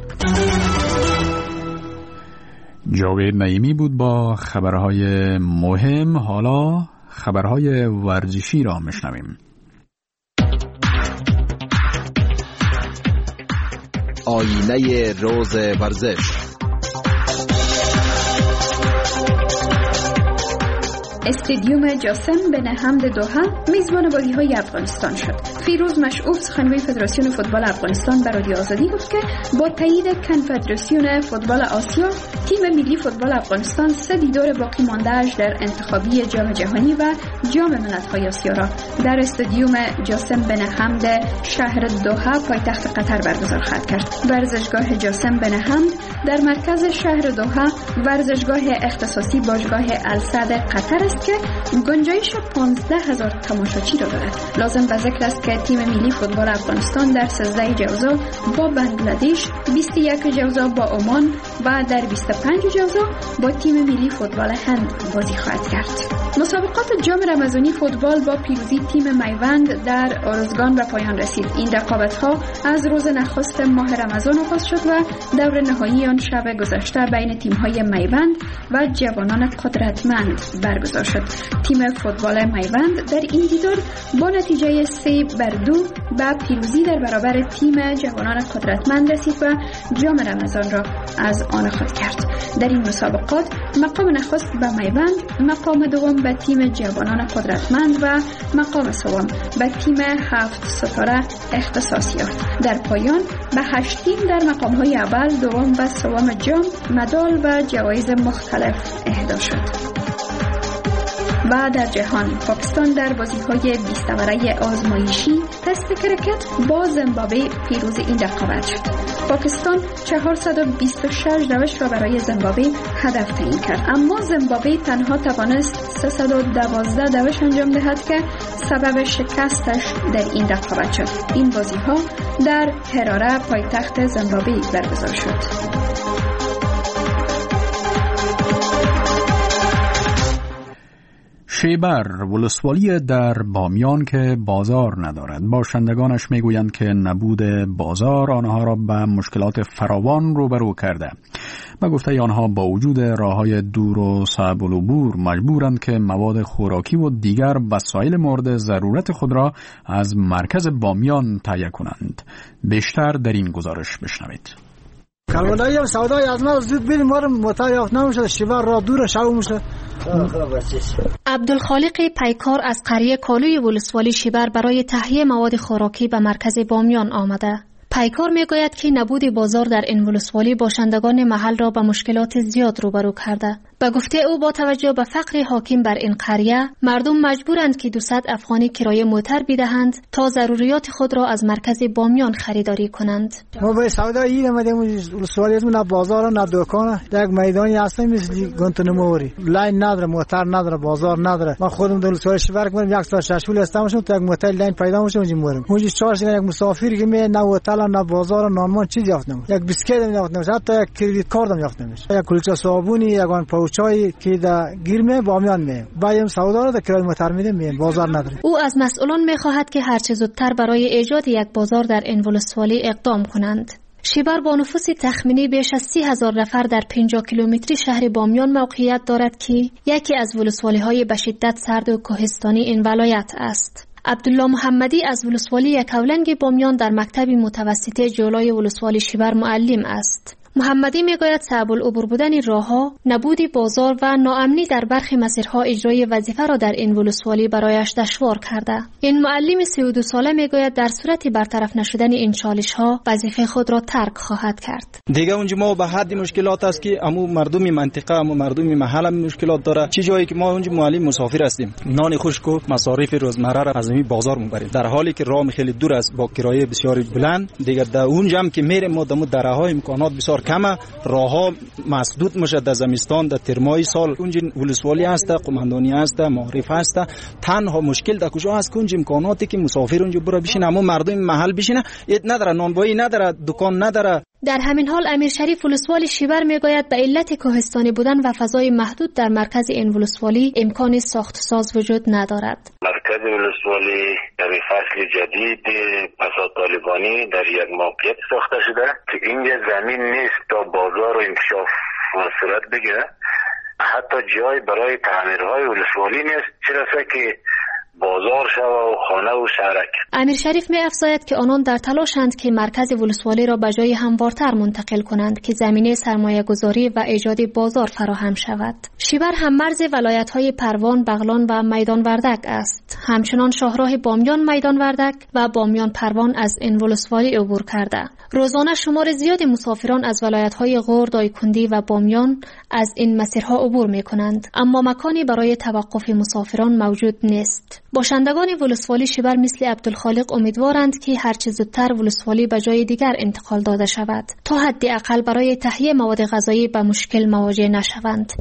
جاوید نعیمی بود با خبرهای مهم. حالا خبرهای ورزشی را میشنویم. آینه روز ورزش. استادیوم جاسم بن حمد دوحه میزبان بازی‌های افغانستان شد. فیروز مشعوف سخنگوی فدراسیون فوتبال افغانستان به رادیو آزادی گفت که با تایید کنفدراسیون فوتبال آسیا، تیم ملی فوتبال افغانستان 3 دیدار باقی مانده‌اش در انتخابی جام جهانی و جام ملت‌های آسیا را در استادیوم جاسم بن حمد شهر دوحه پایتخت قطر برگزار خواهد کرد. ورزشگاه جاسم بن حمد در مرکز شهر دوحه ورزشگاه اختصاصی باشگاه السعد قطر است که گنجایش 15,000 تماشاچی را دارد. لازم به ذکر است که تیم ملی فوتبال افغانستان در 13 جوزا با بنگلادش، 21 جوزا با عمان و در 25 جوزا با تیم ملی فوتبال هند بازی خواهد کرد. مسابقات جام رمضانی فوتبال با پیروزی تیم میوند در ارزگان به پایان رسید. این رقابت‌ها از روز نخست ماه رمضان آغاز شد و دور نهایی آن شب گذشته بین تیم‌های میوند و جوانان قدرتمند برگزار شد. تیم فوتبال میوند در این دیدار با نتیجه 3-2 به پیروزی در برابر تیم جوانان قدرتمند رسید و جام رمضان را از آن خود کرد. در این مسابقات مقام نخست به میوند، مقام دوم به تیم جوانان قدرتمند و مقام سوم به تیم 7 ستاره اختصاصیات. در پایان به 8 تیم در مقام‌های اول، دوم و سوم جام مدال و جوایز مختلف اهدا شد. و در جهان، پاکستان در بازی‌های 20 اوره آزمایشی تست کرکت با زیمبابوه پیروز این رقابت شد. پاکستان 426 دوش را برای زیمبابوه هدف تعیین کرد، اما زیمبابوه تنها توانست 312 دوش انجام دهد که سبب شکستش در این رقابت شد. این بازی‌ها در هراره پایتخت زیمبابوه برگزار شد. شیبر ولسوالی در بامیان که بازار ندارد. باشندگانش میگویند که نبود بازار آنها را به مشکلات فراوان روبرو کرده. به گفته آنها با وجود راههای دور و صعب العبور مجبورند که مواد خوراکی و دیگر وسایل مورد ضرورت خود را از مرکز بامیان تهیه کنند. بیشتر در این گزارش بشنوید. کارونایی هم سودای از ما زود بریم مارم متایافت نمیشه، شیبر را دور شو میشه. عبدالخالق پیکار از قریه کالوی ولسوالی شیبر برای تهیه مواد خوراکی به مرکز بامیان آمده. پیکار میگوید که نبود بازار در این ولسوالی باشندگان محل را به مشکلات زیاد روبرو کرده. به گفته او با توجه به فقر حاکم بر این قریه، مردم مجبورند که 200 افغانی کرایه موتر بدهند تا ضروریات خود را از مرکز بامیان خریداری کنند. ما به سودا این اومدیم ولسوالی، نه بازار نه دکان، یک میدانی هست مثل گانتونموری، لاین نداره، موتر نداره، بازار نداره. ما خودم در ولسوالی شبر کنم یک ساعت ششول استامشون تا یک موتر لاین پیدا میشه اونجا میرم. اونجا چارش یک مسافری که می نه هتل نه بازار نه نان چیزی یافت نمیشه. یک بیسکیت هم یافت نمیشه، حتی یک کریدیت کارت هم یافت نمیشه. یک کلچه صابونی، یک آن چای که در گیرمه بامیان می بایم سودا رو در کرای موتر میدیم، بازار نداره. او از مسئولان میخواهد که هرچه زودتر برای ایجاد یک بازار در این ولسوالی اقدام کنند. شیبر با نفوس تخمینی بیش از 30,000 نفر در 50 کیلومتری شهر بامیان موقعیت دارد که یکی از ولسوالی‌های به شدت سرد و کوهستانی این ولایت است. عبدالله محمدی از ولسوالی یکاولنگ بامیان در مکتب متوسطه جولای ولسوالی شیبر معلم است. محمدی میگوید صعب العبور بودن راهها، نبود بازار و ناامنی در برخی مسیرها اجرای وظیفه را در این ولسوالی برایش دشوار کرده. این معلم 32 ساله میگوید در صورت برطرف نشدن این چالش‌ها وظیفه خود را ترک خواهد کرد. دیگه اونجا ما به حد مشکلات است که امو مردم منطقه، امو مردم محل مشکلات داره. چه جایی که ما اونجا معلم مسافر هستیم، نان خشک و مصارف روزمره را از این بازار میبریم، در حالی که راه خیلی دور است با کرایه بسیار بلند. دیگه در اونجا هم که میریم ما دمو درهای امکانات بسیار کمه، راهها مسدود میشه. در زمستان در ترمای سال اونجا ولسوالی هست، قماندانی هست، معرف هست. تنها مشکل در کجا هست که اونجا امکاناتی که مسافر اونجا بره بشینه اما مردم محل بشینه نداره، نانوایی نداره، دکان نداره. در همین حال امیر شریف ولسوالی شیبر میگوید به علت کوهستانی بودن و فضای محدود در مرکز این ولسوالی امکان ساخت ساز وجود ندارد. مرکز ولسوالی در فصل جدید پس از طالبانی در یک موقعیت ساخته شده که اینجا زمین نیست تا بازار و انکشاف صورت بگیره. حتی جای برای تعمیرهای ولسوالی نیست، چه رسه که بازار شو و خانه و شهرک. امیر شریف می افزاید که آنان در تلاشند که مرکز ولسوالی را به جای هموارتر منتقل کنند که زمینه سرمایه گذاری و ایجاد بازار فراهم شود. شیبر هم مرز ولایت‌های پروان، بغلان و میدان وردک است. همچنان شاهراه بامیان میدان وردک و بامیان پروان از این ولسوالی عبور کرده. روزانه شمار زیاد مسافران از ولایت‌های غور، دایکندی و بامیان از این مسیرها عبور می‌کنند، اما مکانی برای توقف مسافران موجود نیست. باشندگان ولسوالی شیبر مثل عبدالخالق امیدوارند که هرچه زودتر ولسوالی به جای دیگر انتقال داده شود تا حداقل برای تهیه مواد غذایی به مشکل مواجه نشوند.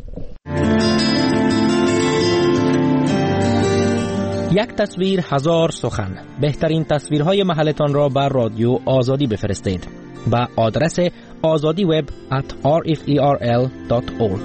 یک تصویر هزار سخن. بهترین تصویرهای محلتان را بر رادیو آزادی بفرستید به آدرس azadiweb@rferl.org.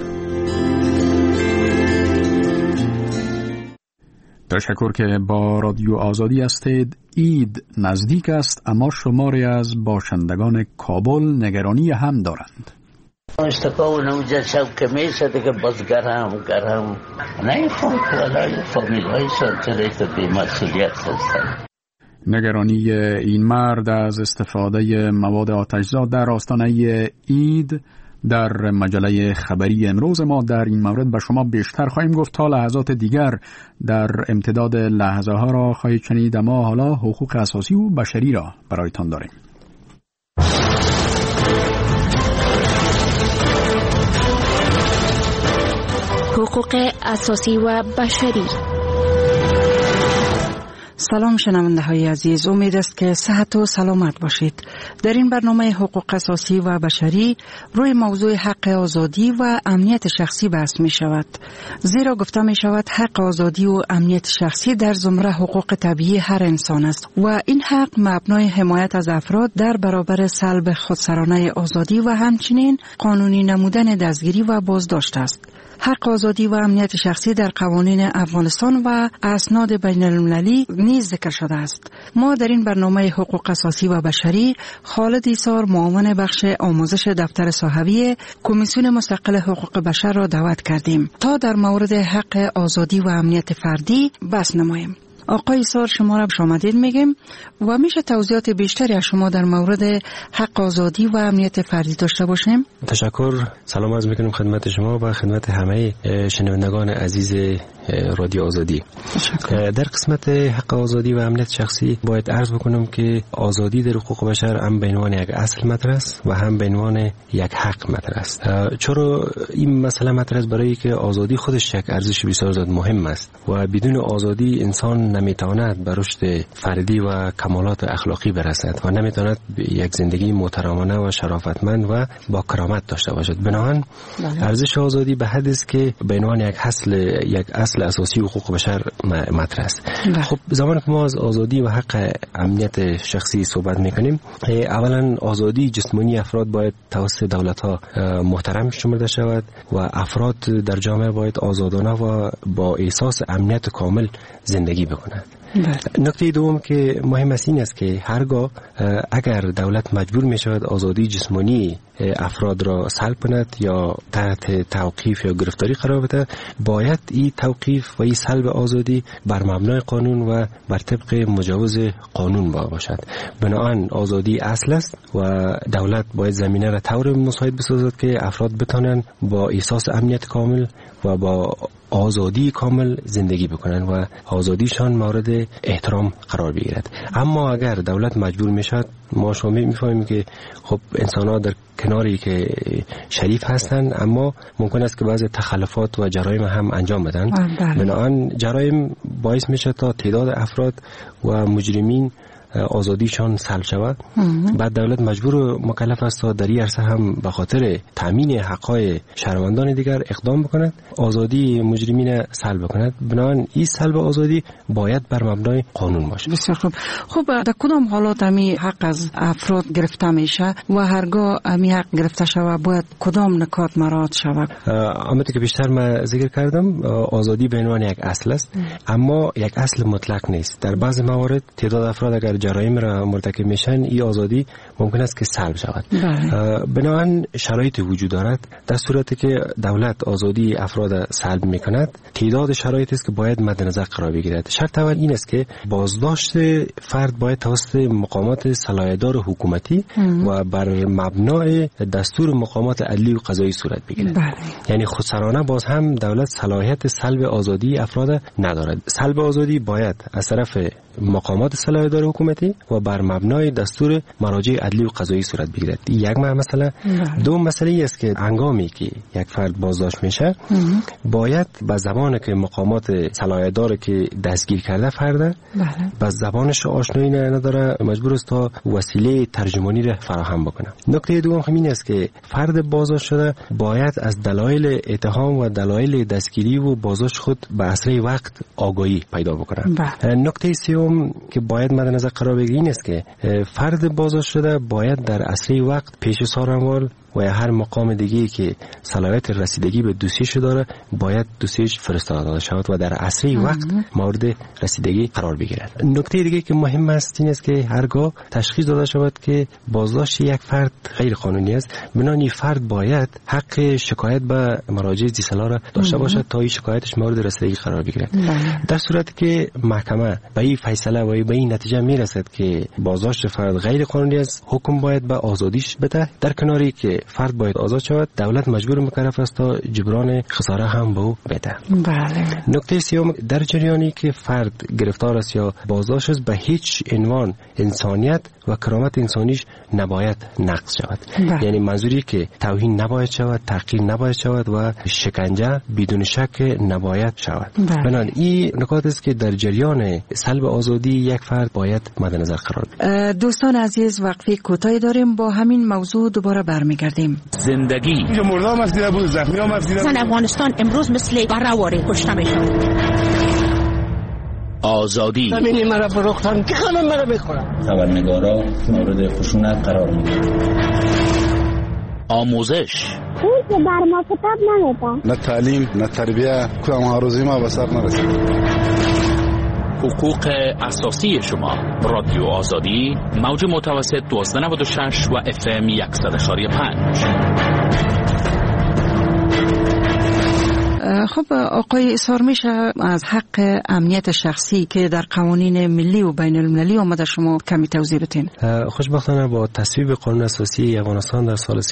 تشکر که با رادیو آزادی هستید. عید نزدیک است اما شماری از باشندگان کابل نگرانی هم دارند. اشتکا و نوجه شب که میشه دیگه باز گرم نه فامیل های شانچه که بی مسئولیت هستن. نگرانی این مرد از استفاده مواد آتشزا در آستانه عید در مجله خبری امروز ما در این مورد به شما بیشتر خواهیم گفت. تا لحظات دیگر در امتداد لحظه ها را خواهید شنید. اما حالا حقوق اساسی و بشری را برایتان داریم. حقوق اساسی و بشری. سلام شنونده های عزیز، امید است که صحت و سلامت باشید. در این برنامه حقوق اساسی و بشری روی موضوع حق آزادی و امنیت شخصی بحث می شود، زیرا گفته می شود حق آزادی و امنیت شخصی در زمره حقوق طبیعی هر انسان است و این حق مبنای حمایت از افراد در برابر سلب خودسرانه آزادی و همچنین قانونی نمودن دستگیری و بازداشت است. حق آزادی و امنیت شخصی در قوانین افغانستان و اسناد بین المللی نیز ذکر شده است. ما در این برنامه حقوق اساسی و بشری خالد ایسار، معاون بخش آموزش دفتر صحوی کمیسیون مستقل حقوق بشر را دعوت کردیم تا در مورد حق آزادی و امنیت فردی بحث نماییم. آقای ایسار، شما را خوش آمدید میگیم و میشه توضیحات بیشتری از شما در مورد حق آزادی و امنیت فردی داشته باشیم؟ تشکر. سلام عرض میکنم خدمت شما و خدمت همه شنوندگان عزیز رادیو آزادی. در قسمت حق آزادی و امنیت شخصی باید عرض بکنم که آزادی در حقوق بشر هم به عنوان یک اصل مطرح است و هم به عنوان یک حق مطرح است. چرا این مسئله مطرح است؟ برای که آزادی خودش یک ارزش بسیار زیاد مهم است و بدون آزادی انسان نمیتواند به رشد فردی و کمالات اخلاقی برسد و نمیتواند یک زندگی محترمانه و شرافتمند و با کرامت داشته باشد. بنابراین ارزش آزادی به حد است که به عنوان یک اصل اساسی حقوق بشر مطرح است. خب زمانی که ما از آزادی و حق امنیت شخصی صحبت میکنیم، اولا آزادی جسمانی افراد باید توسط دولت‌ها محترم شمرده شود و افراد در جامعه باید آزادانه و با احساس امنیت کامل زندگی بکنند. نکته دوم که مهم است این است که هرگاه اگر دولت مجبور می شود آزادی جسمانی افراد را سلب کند یا تحت توقیف یا گرفتاری قرار بده، باید این توقیف و این سلب آزادی بر مبنای قانون و بر طبق مجوز قانون باشد. بنابراین آزادی اصل است و دولت باید زمینه را طور مساعد بسازد که افراد بتوانند با احساس امنیت کامل و با آزادی کامل زندگی بکنن و آزادیشان مورد احترام قرار بگیرد. اما اگر دولت مجبور میشد، ما شما میفهمیم که خب انسان‌ها در کناری که شریف هستند اما ممکن است که بعض تخلفات و جرایم هم انجام بدن. بنابراین جرایم باعث میشه تا تعداد افراد و مجرمین آزادیشان سلب شود. بعد دولت مجبور و مکلف است تا در این عرصه هم به خاطر تامین حقوق شهروندان دیگر اقدام بکند، آزادی مجرمین سلب کند. بنابراین این سلب آزادی باید بر مبنای قانون باشد. بسیار خوب. خب در کدام حالات امی حق از افراد گرفته میشه و هرگاه امی حق گرفته شود باید کدام نکات مراعات شود؟ همونطور که بیشتر من ذکر کردم، آزادی به عنوان یک اصل است اما یک اصل مطلق نیست. در بعض موارد تعداد افراد اگر جرایم را مرتکب میشن، این آزادی ممکن است که سلب شود. بنابراین شرایط وجود دارد. در صورتی که دولت آزادی افراد سلب میکند، تعداد شرایط است که باید مد نظر قرار بگیرد. شرط اول این است که بازداشت فرد باید توسط مقامات صلاحیت‌دار حکومتی و بر مبنای دستور مقامات عدلی و قضایی صورت بگیرد. یعنی خودسرانه باز هم دولت صلاحیت سلب آزادی افراد ندارد. سلب آزادی باید از طرف مقامات صلاحیت‌دار حکومتی و بر مبنای دستور مراجع عدلی و قضایی صورت بگیرد. یک مسئله. دو مسئله است که هنگامی که یک فرد بازداشت میشه باید به زبانی که مقامات صلاحیت‌دار که دستگیر کرده فرد به زبانش آشنایی نداره، مجبور است تا وسیله ترجمانی را فراهم بکنه. نکته دوم این است که فرد بازداشت شده باید از دلایل اتهام و دلایل دستگیری و بازداشت خود به اسرع وقت آگاهی پیدا بکنه. نکته سوم که باید مد نظر قرار بگیرید این است که فرد بازداشت شده باید در اسرع وقت پیش سازمان و یا هر مقام دیگه که صلاحیت رسیدگی به دوسیش داره باید دوسیش فرستاده شود و در اسرع وقت مورد رسیدگی قرار بگیرد. نکته دیگه که مهم است این است که هرگاه تشخیص داده شود که بازداشت یک فرد غیر قانونی است، بنابراین فرد باید حق شکایت به مراجع ذی‌صلاح را داشته باشد تا این شکایتش مورد رسیدگی قرار بگیرد. در صورتی که محکمه به این فیصله و به این نتیجه میرسد که بازداشت فرد غیر قانونی است، حکم باید به آزادیش بده، در کناری که فرد باید آزاد شود، دولت مجبور مکلف است تا جبران خساره هم به او بده. بله. نکته سوم، در جریانی که فرد گرفتار است یا بازداشت است به هیچ عنوان انسانیت و کرامت انسانیش نباید نقض شود. یعنی منظوری که توهین نباید شود، تحقیر نباید شود و شکنجه بدون شک نباید شود. بنابراین این نکات است که در جریان سلب آزادی یک فرد باید مد نظر قرار بگیرد. دوستان عزیز، وقفه کوتاهی داریم، با همین موضوع دوباره برمیگردیم. زندگی مردم از دیده بود، زخمی هم از دیده بود. افغانستان امروز مثل بره‌واره کشته میشد. آزادی زمینی مرا فروختن که همه مرا میخورن. خبرنگارا مورد خشونت قرار میگیرند. آموزش اون که بر ما کتاب نمیدن، نه تعلیم نه تربیه، کدام آرزوی ما به سر نرسید. حقوق اساسی شما. رادیو آزادی، موج متوسط 1296 و FM 100.5. خب آقای اظهار میشه از حق امنیت شخصی که در قوانین ملی و بین المللی آمده، شما کمی توضیح بدین. خوشبختانه با تصویب قانون اساسی افغانستان در سال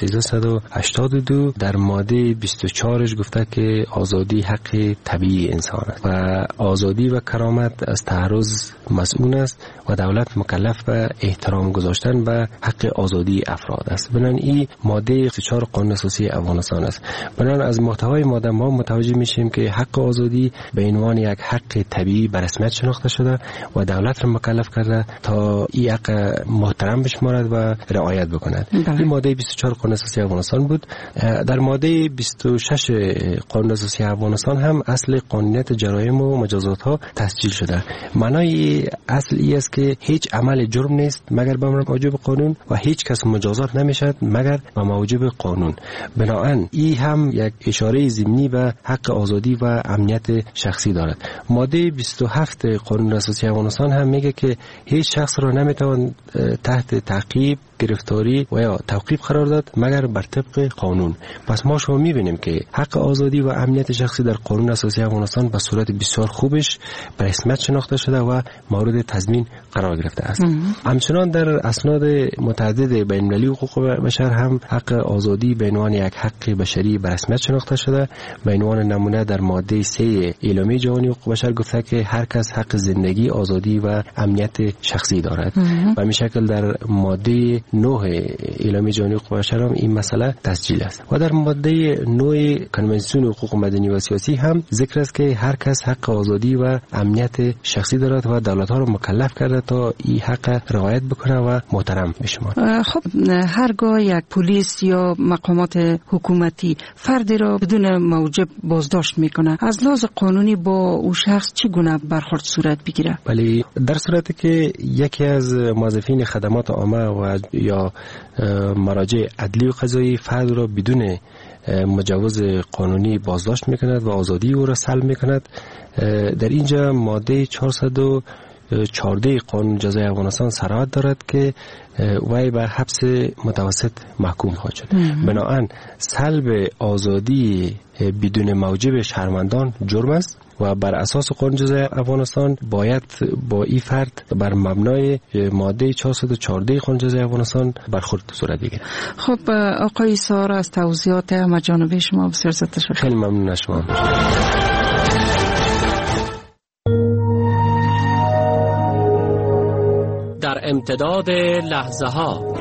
1382 در ماده 24 گفته که آزادی حق طبیعی انسان است و آزادی و کرامت از تعرض مسئول است و دولت مکلف به احترام گذاشتن به حق آزادی افراد است. بنابراین این ماده 24 قانون اساسی افغانستان است. بنابراین از محتوای ماده ما متوجه میشیم که حق آزادی به عنوان یک حق طبیعی به رسمیت شناخته شده و دولت را مکلف کرده تا این حق محترم بشمارد و رعایت بکند. این ماده 24 قانون اساسی افغانستان بود. در ماده 26 قانون اساسی افغانستان هم اصل قانونیت جرایم و مجازات ها تسجیل شده. معنای اصل این است که هیچ عمل جرم نیست مگر به موجب قانون و هیچ کس مجازات نمیشد مگر به موجب قانون. بنابراین این هم یک اشاره ضمنی به حق آزادی و امنیت شخصی دارد. ماده 27 قانون اساسی افغانستان هم میگه که هیچ شخص را نمیتوان تحت تعقیب، گرفتاری و یا توقیف قرار داد مگر بر طبق قانون. پس ما شما میبینیم که حق آزادی و امنیت شخصی در قانون اساسی افغانستان به صورت بسیار خوبش به رسمیت شناخته شده و مورد تضمین قرار گرفته است. همچنان در اسناد متعدد بین المللی حقوق بشر هم حق آزادی به عنوان یک حق بشری به رسمیت شناخته شده. به عنوان نمونه در ماده 3 اعلامیه جهانی حقوق بشر گفته که هر کس حق زندگی، آزادی و امنیت شخصی دارد. و همین شکل در ماده 9 اعلامیه جهانی حقوق بشر هم این مسئله تسجیل است. و در ماده 9 کنوانسیون حقوق مدنی و سیاسی هم ذکر است که هر کس حق آزادی و امنیت شخصی دارد و دولت‌ها را مکلف کرده تا این حق رعایت بکنه و محترم بشمارد. خب هرگاه یک پلیس یا مقامات حکومتی فردی را بدون موجب بازداشت میکنه، از لحاظ قانونی با او شخص چگونه برخورد صورت بگیره؟ ولی در صورتی که یکی از موظفین خدمات عامه و یا مراجع عدلی و قضایی فرد را بدون مجوز قانونی بازداشت میکند و آزادی او را سلب میکند، در اینجا ماده 414 قانون جزای افغانستان صراحت دارد که وی به حبس متوسط محکوم خواهد شد. بنابراین سلب آزادی بدون موجب شهروندان جرم است و بر اساس قانون جزای افغانستان باید با این فرد بر مبنای ماده 414 قانون جزای افغانستان برخورد صورت بگیرد. خب آقای سار، از توضیحات همه جانبه شما بسیار تشکر. خیلی ممنون از شما. در امتداد لحظه ها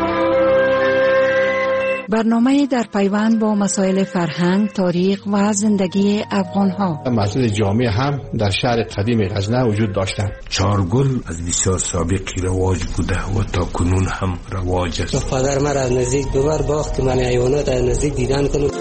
برنامه در پیوند با مسائل فرهنگ، تاریخ و زندگی افغان ها. مسجد جامع هم در شهر قدیم غزنه وجود داشتند. چارگل از بسیار سابقی رواج بوده و تا کنون هم رواج است. پدر مرا از نزدیک دوبار باخت من حیوانات از نزدیک دیدن کنم.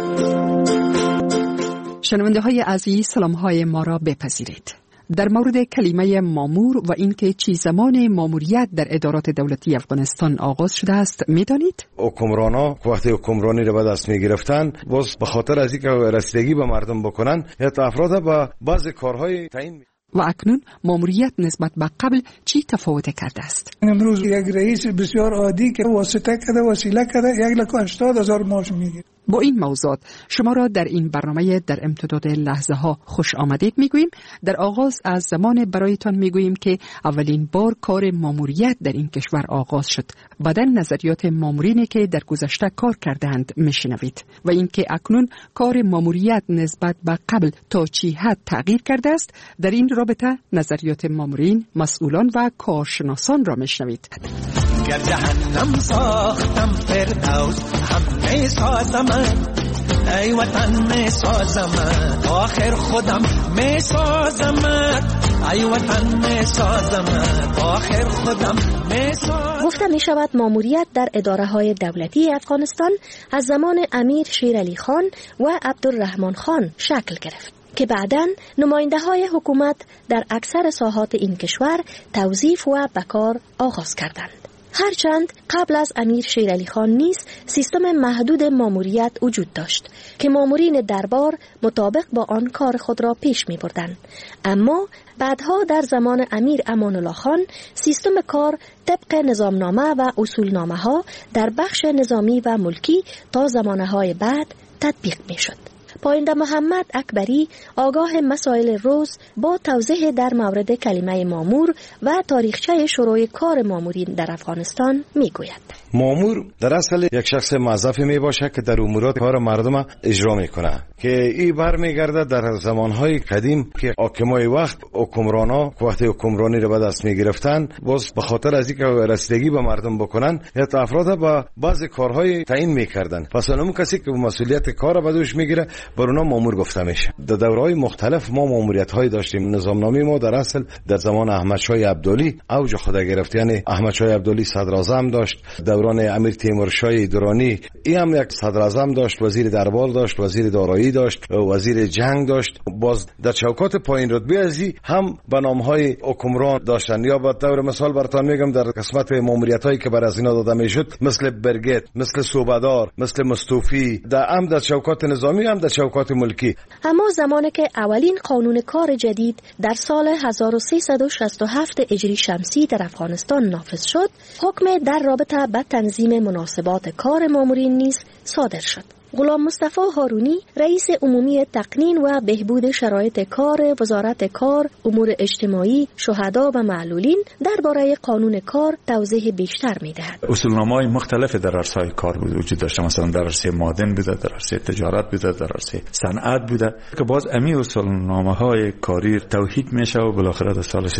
شنونده های عزیز، سلام های ما را بپذیرید. در مورد کلمه مامور و اینکه چی زمان ماموریت در ادارات دولتی افغانستان آغاز شده است میدانید؟ حکمرانا وقتی حکمرانی را به دست میگرفتن باز به خاطر از اینکه رسیدگی به مردم بکنن یا افراد با بعض کارهای تعیین. و اکنون ماموریت نسبت به قبل چی تفاوت کرده است؟ امروز یک رئیس بسیار عادی که واسطه کرده، وسیله کرده، 1,80,000 معاش میگیره. با این موضوعات شما را در این برنامه در امتداد لحظه ها خوش آمدید میگوییم. در آغاز از زمان برایتان میگوییم که اولین بار کار ماموریت در این کشور آغاز شد. بعداً نظریات مامورینی که در گذشته کار کردند میشنوید و اینکه اکنون کار ماموریت نسبت به قبل تا چی حد تغییر کرده است. در این رابطه نظریات مامورین، مسئولان و کارشناسان را میشنوید. گر جهنم ساختم فردوس هم می سازم، ای وطن می سازم، آخر خودم می سازم، ای وطن می سازم، آخر خودم می سازم. گفته می شود ماموریت در اداره های دولتی افغانستان از زمان امیر شیر علی خان و عبدالرحمن خان شکل گرفت که بعداً نماینده های حکومت در اکثر ساحات این کشور توظیف و بکار آغاز کردند. هرچند قبل از امیر شیر علی خان نیز سیستم محدود ماموریت وجود داشت که مامورین دربار مطابق با آن کار خود را پیش می بردند. اما بعدها در زمان امیر امان الله خان سیستم کار طبق نظامنامه و اصولنامه ها در بخش نظامی و ملکی تا زمانه های بعد تطبیق می شد. پاینده محمد اکبری آگاه مسائل روز با توضیح در مورد کلمه مامور و تاریخچه شروع کار مامورین در افغانستان میگوید. مامور در اصل یک شخص موظفی می باشه که در امورات کار مردم اجرا میکنه که این برمیگرده در زمانهای قدیم که حاکمای وقت حکمرانا وقتی حکمرانی را به دست میگرفتن باز به خاطر از اینکه رسیدگی به مردم بکنن یا افراد با بعضی کارهای تعیین میکردن. پس اون کسی که مسئولیت کار را به دوش میگیره بر اونا مامور گفته میشه. در دوره‌های مختلف ما ماموریت‌های داشتیم. نظامنامه ما در اصل در زمان احمد شاه عبدالی اوج خود گرفت، یعنی احمد شاه عبدالی صدر اعظم داشت، دوران امیر تیمور شاه درانی این هم یک صدر اعظم داشت، وزیر دربار داشت، وزیر دارایی داشت، وزیر جنگ داشت. باز در چوکات پایین رتبه ازی هم به نام‌های حکمران داشتن. یا با طور مثال براتون میگم در قسمت ماموریت‌هایی که بر از اینا داده میشد مثل برگت، مثل صوبدار، مثل مستوفی، در چوکات نظامی هم در چوکات ملکی. اما زمانی که اولین قانون کار جدید در سال 1367 هجری شمسی در افغانستان نافذ شد، حکم در رابطه با تنظیم مناسبات کار مامورین نیز صادر شد. غلام مصطفی هارونی رئیس عمومی تقنین و بهبود شرایط کار وزارت کار، امور اجتماعی، شهدا و معلولین درباره قانون کار توضیح بیشتر می‌دهد. اصولنامه‌های مختلف در عرصه‌های کار وجود داشته، مثلا در عرصه معدن بوده، در عرصه تجارت بوده، در عرصه صنعت بوده که باز امی اصولنامه‌های کاری توحید میشه و بالاخره در سال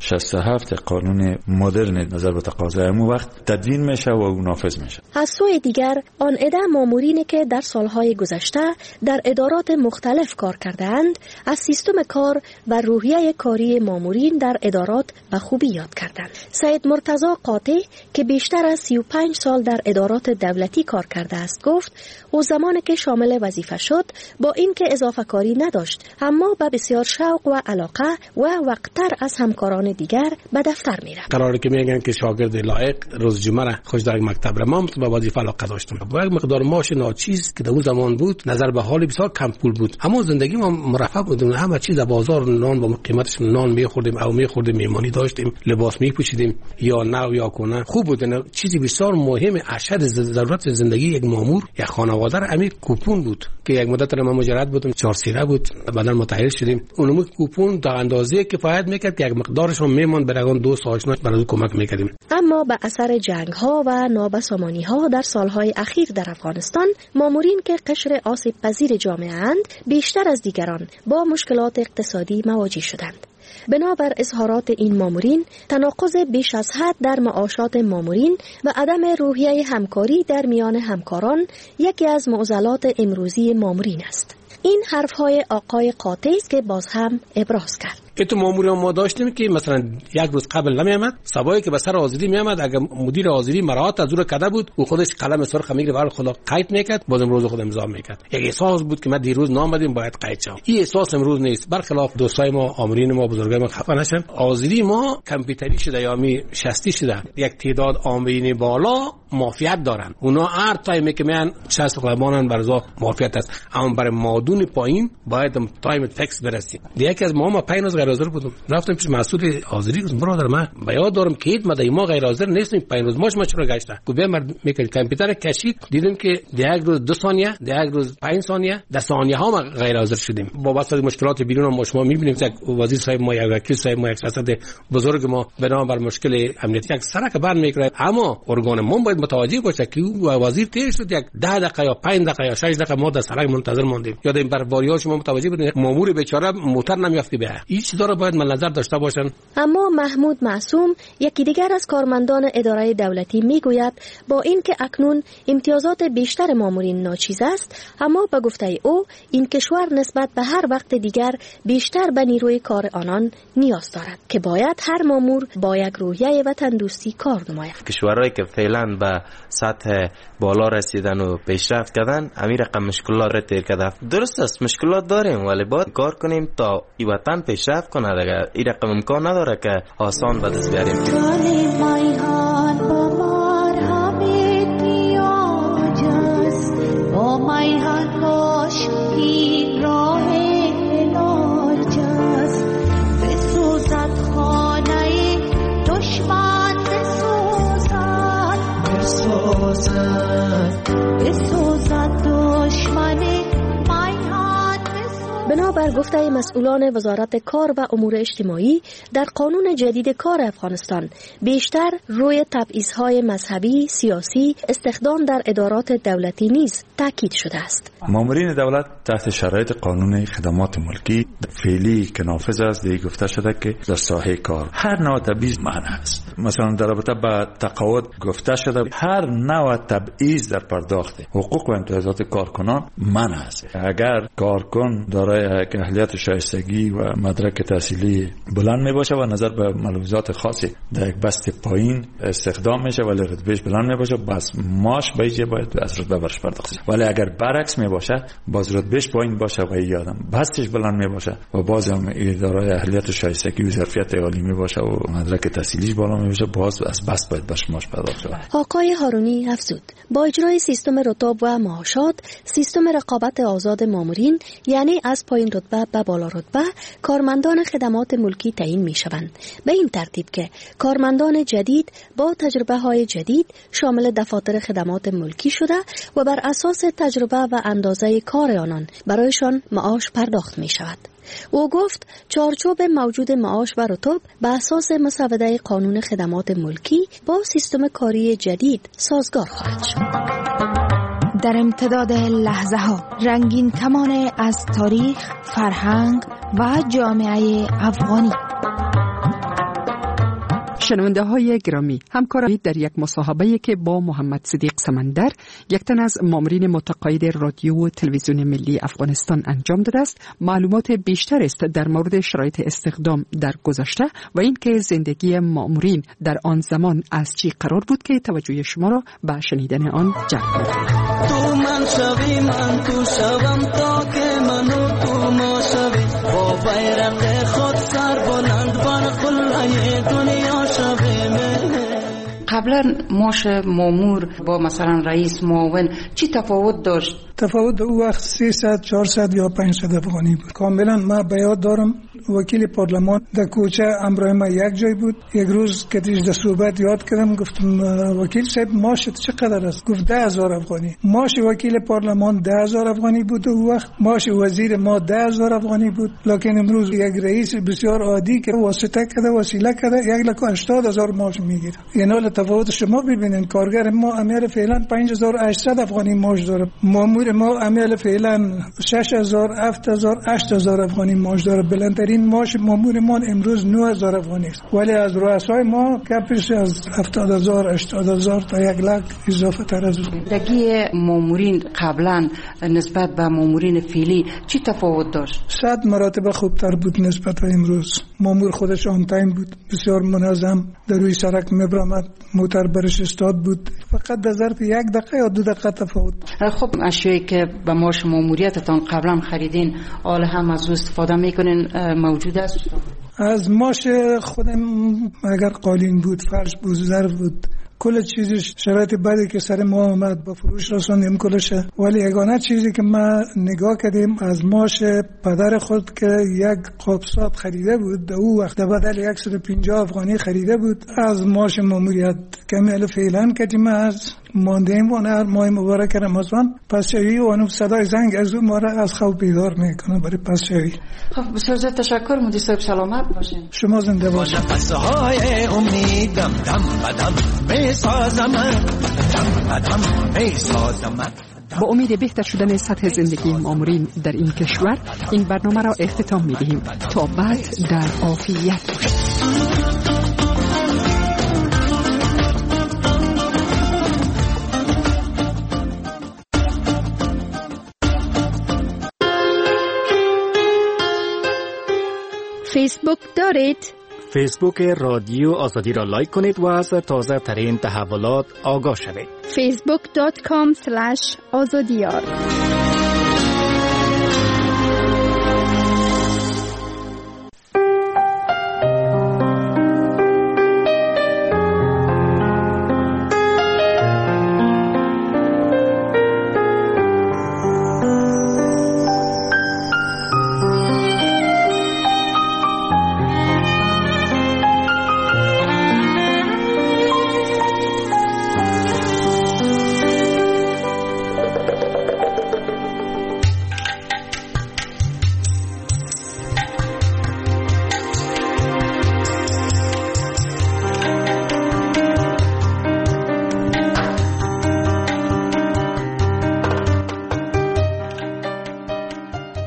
1367 قانون مدرن نظر به تقاضای امو وقت تدوین میشه و نافذ میشه. از سوی دیگر آن عده مامورینی که در سالهای گذشته در ادارات مختلف کار کردند از سیستم کار و روحیه کاری مامورین در ادارات به خوبی یاد کردند. سید مرتضی قاطع که بیشتر از 35 سال در ادارات دولتی کار کرده است گفت او زمانی که شامل وظیفه شد با اینکه اضافه کاری نداشت اما با بسیار شوق و علاقه و وقتتر از همکاران دیگر به دفتر میرفت. قراره که میگن که شاگرد لایق روز جمعه را خوش در مکتب را من به وظیفه علاقه داشتم. با یک مقدار معاش ناچیز که در اون زمان بود نظر به حال بسیار کم پول بود، اما زندگی ما مرفه بود. همه چیز در بازار نان با قیمتش نان میخوردیم او میخوردیم، میمانی داشتیم، لباس میپوشیدیم یا نو یا کنه خوب بود. چیزی بسیار مهم اشد ضرورت زندگی یک مامور یا خانواده را امیر کوپون بود که یک مدت ما مجرد بودم 4 سیره بود، بعدا متحول شدیم. اونم کوپون در اندازه کفایت میکرد که یک مقدارش هم میمان برای دوست آشنا برای کمک میکردیم. اما به اثر جنگ ها و نابسامانی ها در سالهای اخیر در افغانستان مامورین که قشر آسیب پذیر جامعه اند بیشتر از دیگران با مشکلات اقتصادی مواجه شدند. بنابر اظهارات این مامورین تناقض بیش از حد در معاشات مامورین و عدم روحیه همکاری در میان همکاران یکی از معضلات امروزی مامورین است. این حرفهای آقای قاطع است که باز هم ابراز کرد. تو ماموریان ما داشتیم که مثلا یک روز قبل نمیامد، صباحی که به سر حاضری میامد اگر مدیر حاضری مراعات از او کرده بود او خودش قلم سرخ میگیره برای خدا قید میکرد، بازم روز خود امضا میکرد. یک احساس بود که ما دیروز نامدیم باید قید شم. این احساس امروز نیست. برخلاف دوستای ما آمرین ما بزرگای ما خفه نشن، حاضری ما کامپیوتری شده یا می شستی شده. یک تعداد آمرین بالا مافیت دارن، اونا هر تایمی که میان 60 قلمانن برزا مافیت است، اما برای مادون پایین باید تایم فکس برسیم. یکی از ما پایین از غیر حاضر بودم. رفتم پیش مسئول حاضری گفتم برادر من به یاد دارم که ما غیر حاضر نیستیم 5 روز ما چرا گشته. گفت بیا میکنید کامپیوتر کشید دیدیم که در یک روز 2 ثانیه در یک روز 5 ثانیه در ثانیه ها ما غیر حاضر شدیم. با واسه مشکلات بیرون ما شما میبینیم که وزیر صاحب ما یک وکیل صاحب ما یک شخصیت بزرگ ما بنا بر مشکل امنیتی یک سرک بر میگیره، اما ارگان ما باید متوجه باشه که وزیر تیر شد یک 10 دقیقه یا 5 دقیقه یا 6 دقیقه ما در سرک منتظر ماندیم. یاد این برباری‌ها شما متوجه بودید مامور بیچاره موتور نمیافتی به. این چیزا رو باید نظر داشته باشن. اما محمود معصوم یکی دیگر از کارمندان اداره دولتی میگوید با اینکه اکنون امتیازات بیشتر مامورین ناچیز است، اما به گفته او این کشور نسبت به هر وقت دیگر بیشتر به نیروی کار آنان نیاز دارد که باید هر مامور با یک روحیه وطن دوستی کار نماید. کشورهایی که فعلا به سطح بالا رسیدن و پیشرفت کردن همین رقم مشکلات را تیر کرده. درست است مشکلات داریم ولی باید کار کنیم تا این وطن پیشرفت کنه دیگه. این رقم امکان نداره که آسان به دست بیاریم. بنابر گفته مسئولان وزارت کار و امور اجتماعی در قانون جدید کار افغانستان بیشتر روی تبعیض‌های مذهبی، سیاسی، استخدام در ادارات دولتی نیز تاکید شده است. مامورین دولت تحت شرایط قانون خدمات ملکی فعلی که نافذ است دیگه گفته شده که در ساحه کار هر نوع تبعیض منع است. مثلا در رابطه با تقاعد گفته شده هر نوع تبعیض در پرداخت حقوق و امتیازات کارکنان منع است. اگر کارکن دارای اهلیت شایستگی و مدرک تحصیلی بلند می باشه و نظر به ملحوظات خاصی در یک بست پایین استخدام میشه ولی رتبهش بلند می باشه، بس ماش بیجه باید از رتبه برش پرداخت. ولی اگر برعکس می باشه باز رتبهش پایین باشه و یادم بستش بلند می باشه و باز هم دارای اهلیت شایستگی و ظرفیت عالی می باشه و مدرک تحصیلیش بالا می باشه باز از بست باید برش ماش پرداخت شود. آقای هارونی افزود با اجرای سیستم رتب و معاشات، سیستم رقابت آزاد مامورین یعنی از پایین رتبه به بالا رتبه کارمندان خدمات ملکی تعیین می شوند، به این ترتیب که کارمندان جدید با تجربه های جدید شامل دفاتر خدمات ملکی شده و بر اساس تجربه و اندازه کار آنان برایشان معاش پرداخت می شود. او گفت چارچوب موجود معاش و رتب به اساس مسوده قانون خدمات ملکی با سیستم کاری جدید سازگار خواهد شد. در امتداد لحظه ها رنگین کمان از تاریخ، فرهنگ و جامعه افغانی. شنونده های گرامی، همکاری در یک مصاحبه که با محمد صدیق سمندر یک تن از مامورین متقاعد رادیو و تلویزیون ملی افغانستان انجام داده است، معلومات بیشتر است در مورد شرایط استخدام در گذشته و اینکه زندگی مامورین در آن زمان از چی قرار بود که توجه شما را به شنیدن آن جلب می‌کند. تو من شوی من تو شوم تا که منو تو ما شوی با بیرق خود سر بلند بر قلعه دنیا شوی. قبلا معاش مامور با مثلا رئیس معاون چی تفاوت داشت؟ تفاوت او وقت 300 400 یا 500 افغانی بود. کاملا من به یاد دارم وکیل پارلمان در کوچه امرای ما یک جای بود. یک روز که دیش در صحبت یاد کردم گفتم وکیل صاحب معاشت چقدر است؟ گفت 10,000 افغانی. معاش وکیل پارلمان 10,000 افغانی بود او وقت. معاش وزیر ما 10,000 افغانی بود. لکن امروز یک رئیس بسیار عادی که واسطه کرده وسیله کرده 1,80,000 معاش میگیره. یعنی تفاوت شما ببینید کارگر ما عمل فعلا 5,800 افغانی معاش داره. مامور ما عمل فعلا 6,000 7,000 8,000 افغانی معاش داره. بلندترین معاش مامور ما امروز 9,000 افغانی است. ولی از رؤسای ما کمترش از 70,000 80,000 تا 1,00,000 اضافه تر از اون. زندگی مامورین قبلا نسبت به مامورین فعلی چی تفاوت داشت؟ 100 مراتب خوبتر بود نسبت به امروز. مامور خودش آن تایم بود، بسیار منظم، در روی سرک میبرامد، موتور برش استاد بود. فقط در ظرف 1 دقیقه یا 2 دقیقه تفاوت. خب اشیایی که به معاش ماموریتتان قبلا خریدین حالا هم از او استفاده میکنین موجود است؟ از معاش خودم اگر قالین بود، فرش بود، ظرف بود، کل چیزش شرایط بعدی که سر ما اومد با فروش رسوندیم کلش. ولی یگانه چیزی که ما نگاه کردیم از ماش پدر خود که یک قابساب خریده بود، او وقت بدل 150 افغانی خریده بود از ماش ماموریت کمی فعلا کردیم از ماندیم و هر ماه مبارک رمضان پسشوی و اونو صدای زنگ از اون ما را از خواب بیدار میکنه برای پسشوی. خب بسیار زیاد تشکر مهدی صاحب، سلامت باشین. شما زنده باشین. نفسهای امیدم دم بدم میسازم، دم بدم میسازم. با امید بهتر شدن سطح زندگی مامورین در این کشور این برنامه را اختتام می‌دهیم. تا بعد در عافیت باشید. فیسبوک دارید؟ فیسبوک رادیو آزادی را لایک کنید و از تازه ترین تحولات آگاه شوید. facebook.com/azadiyar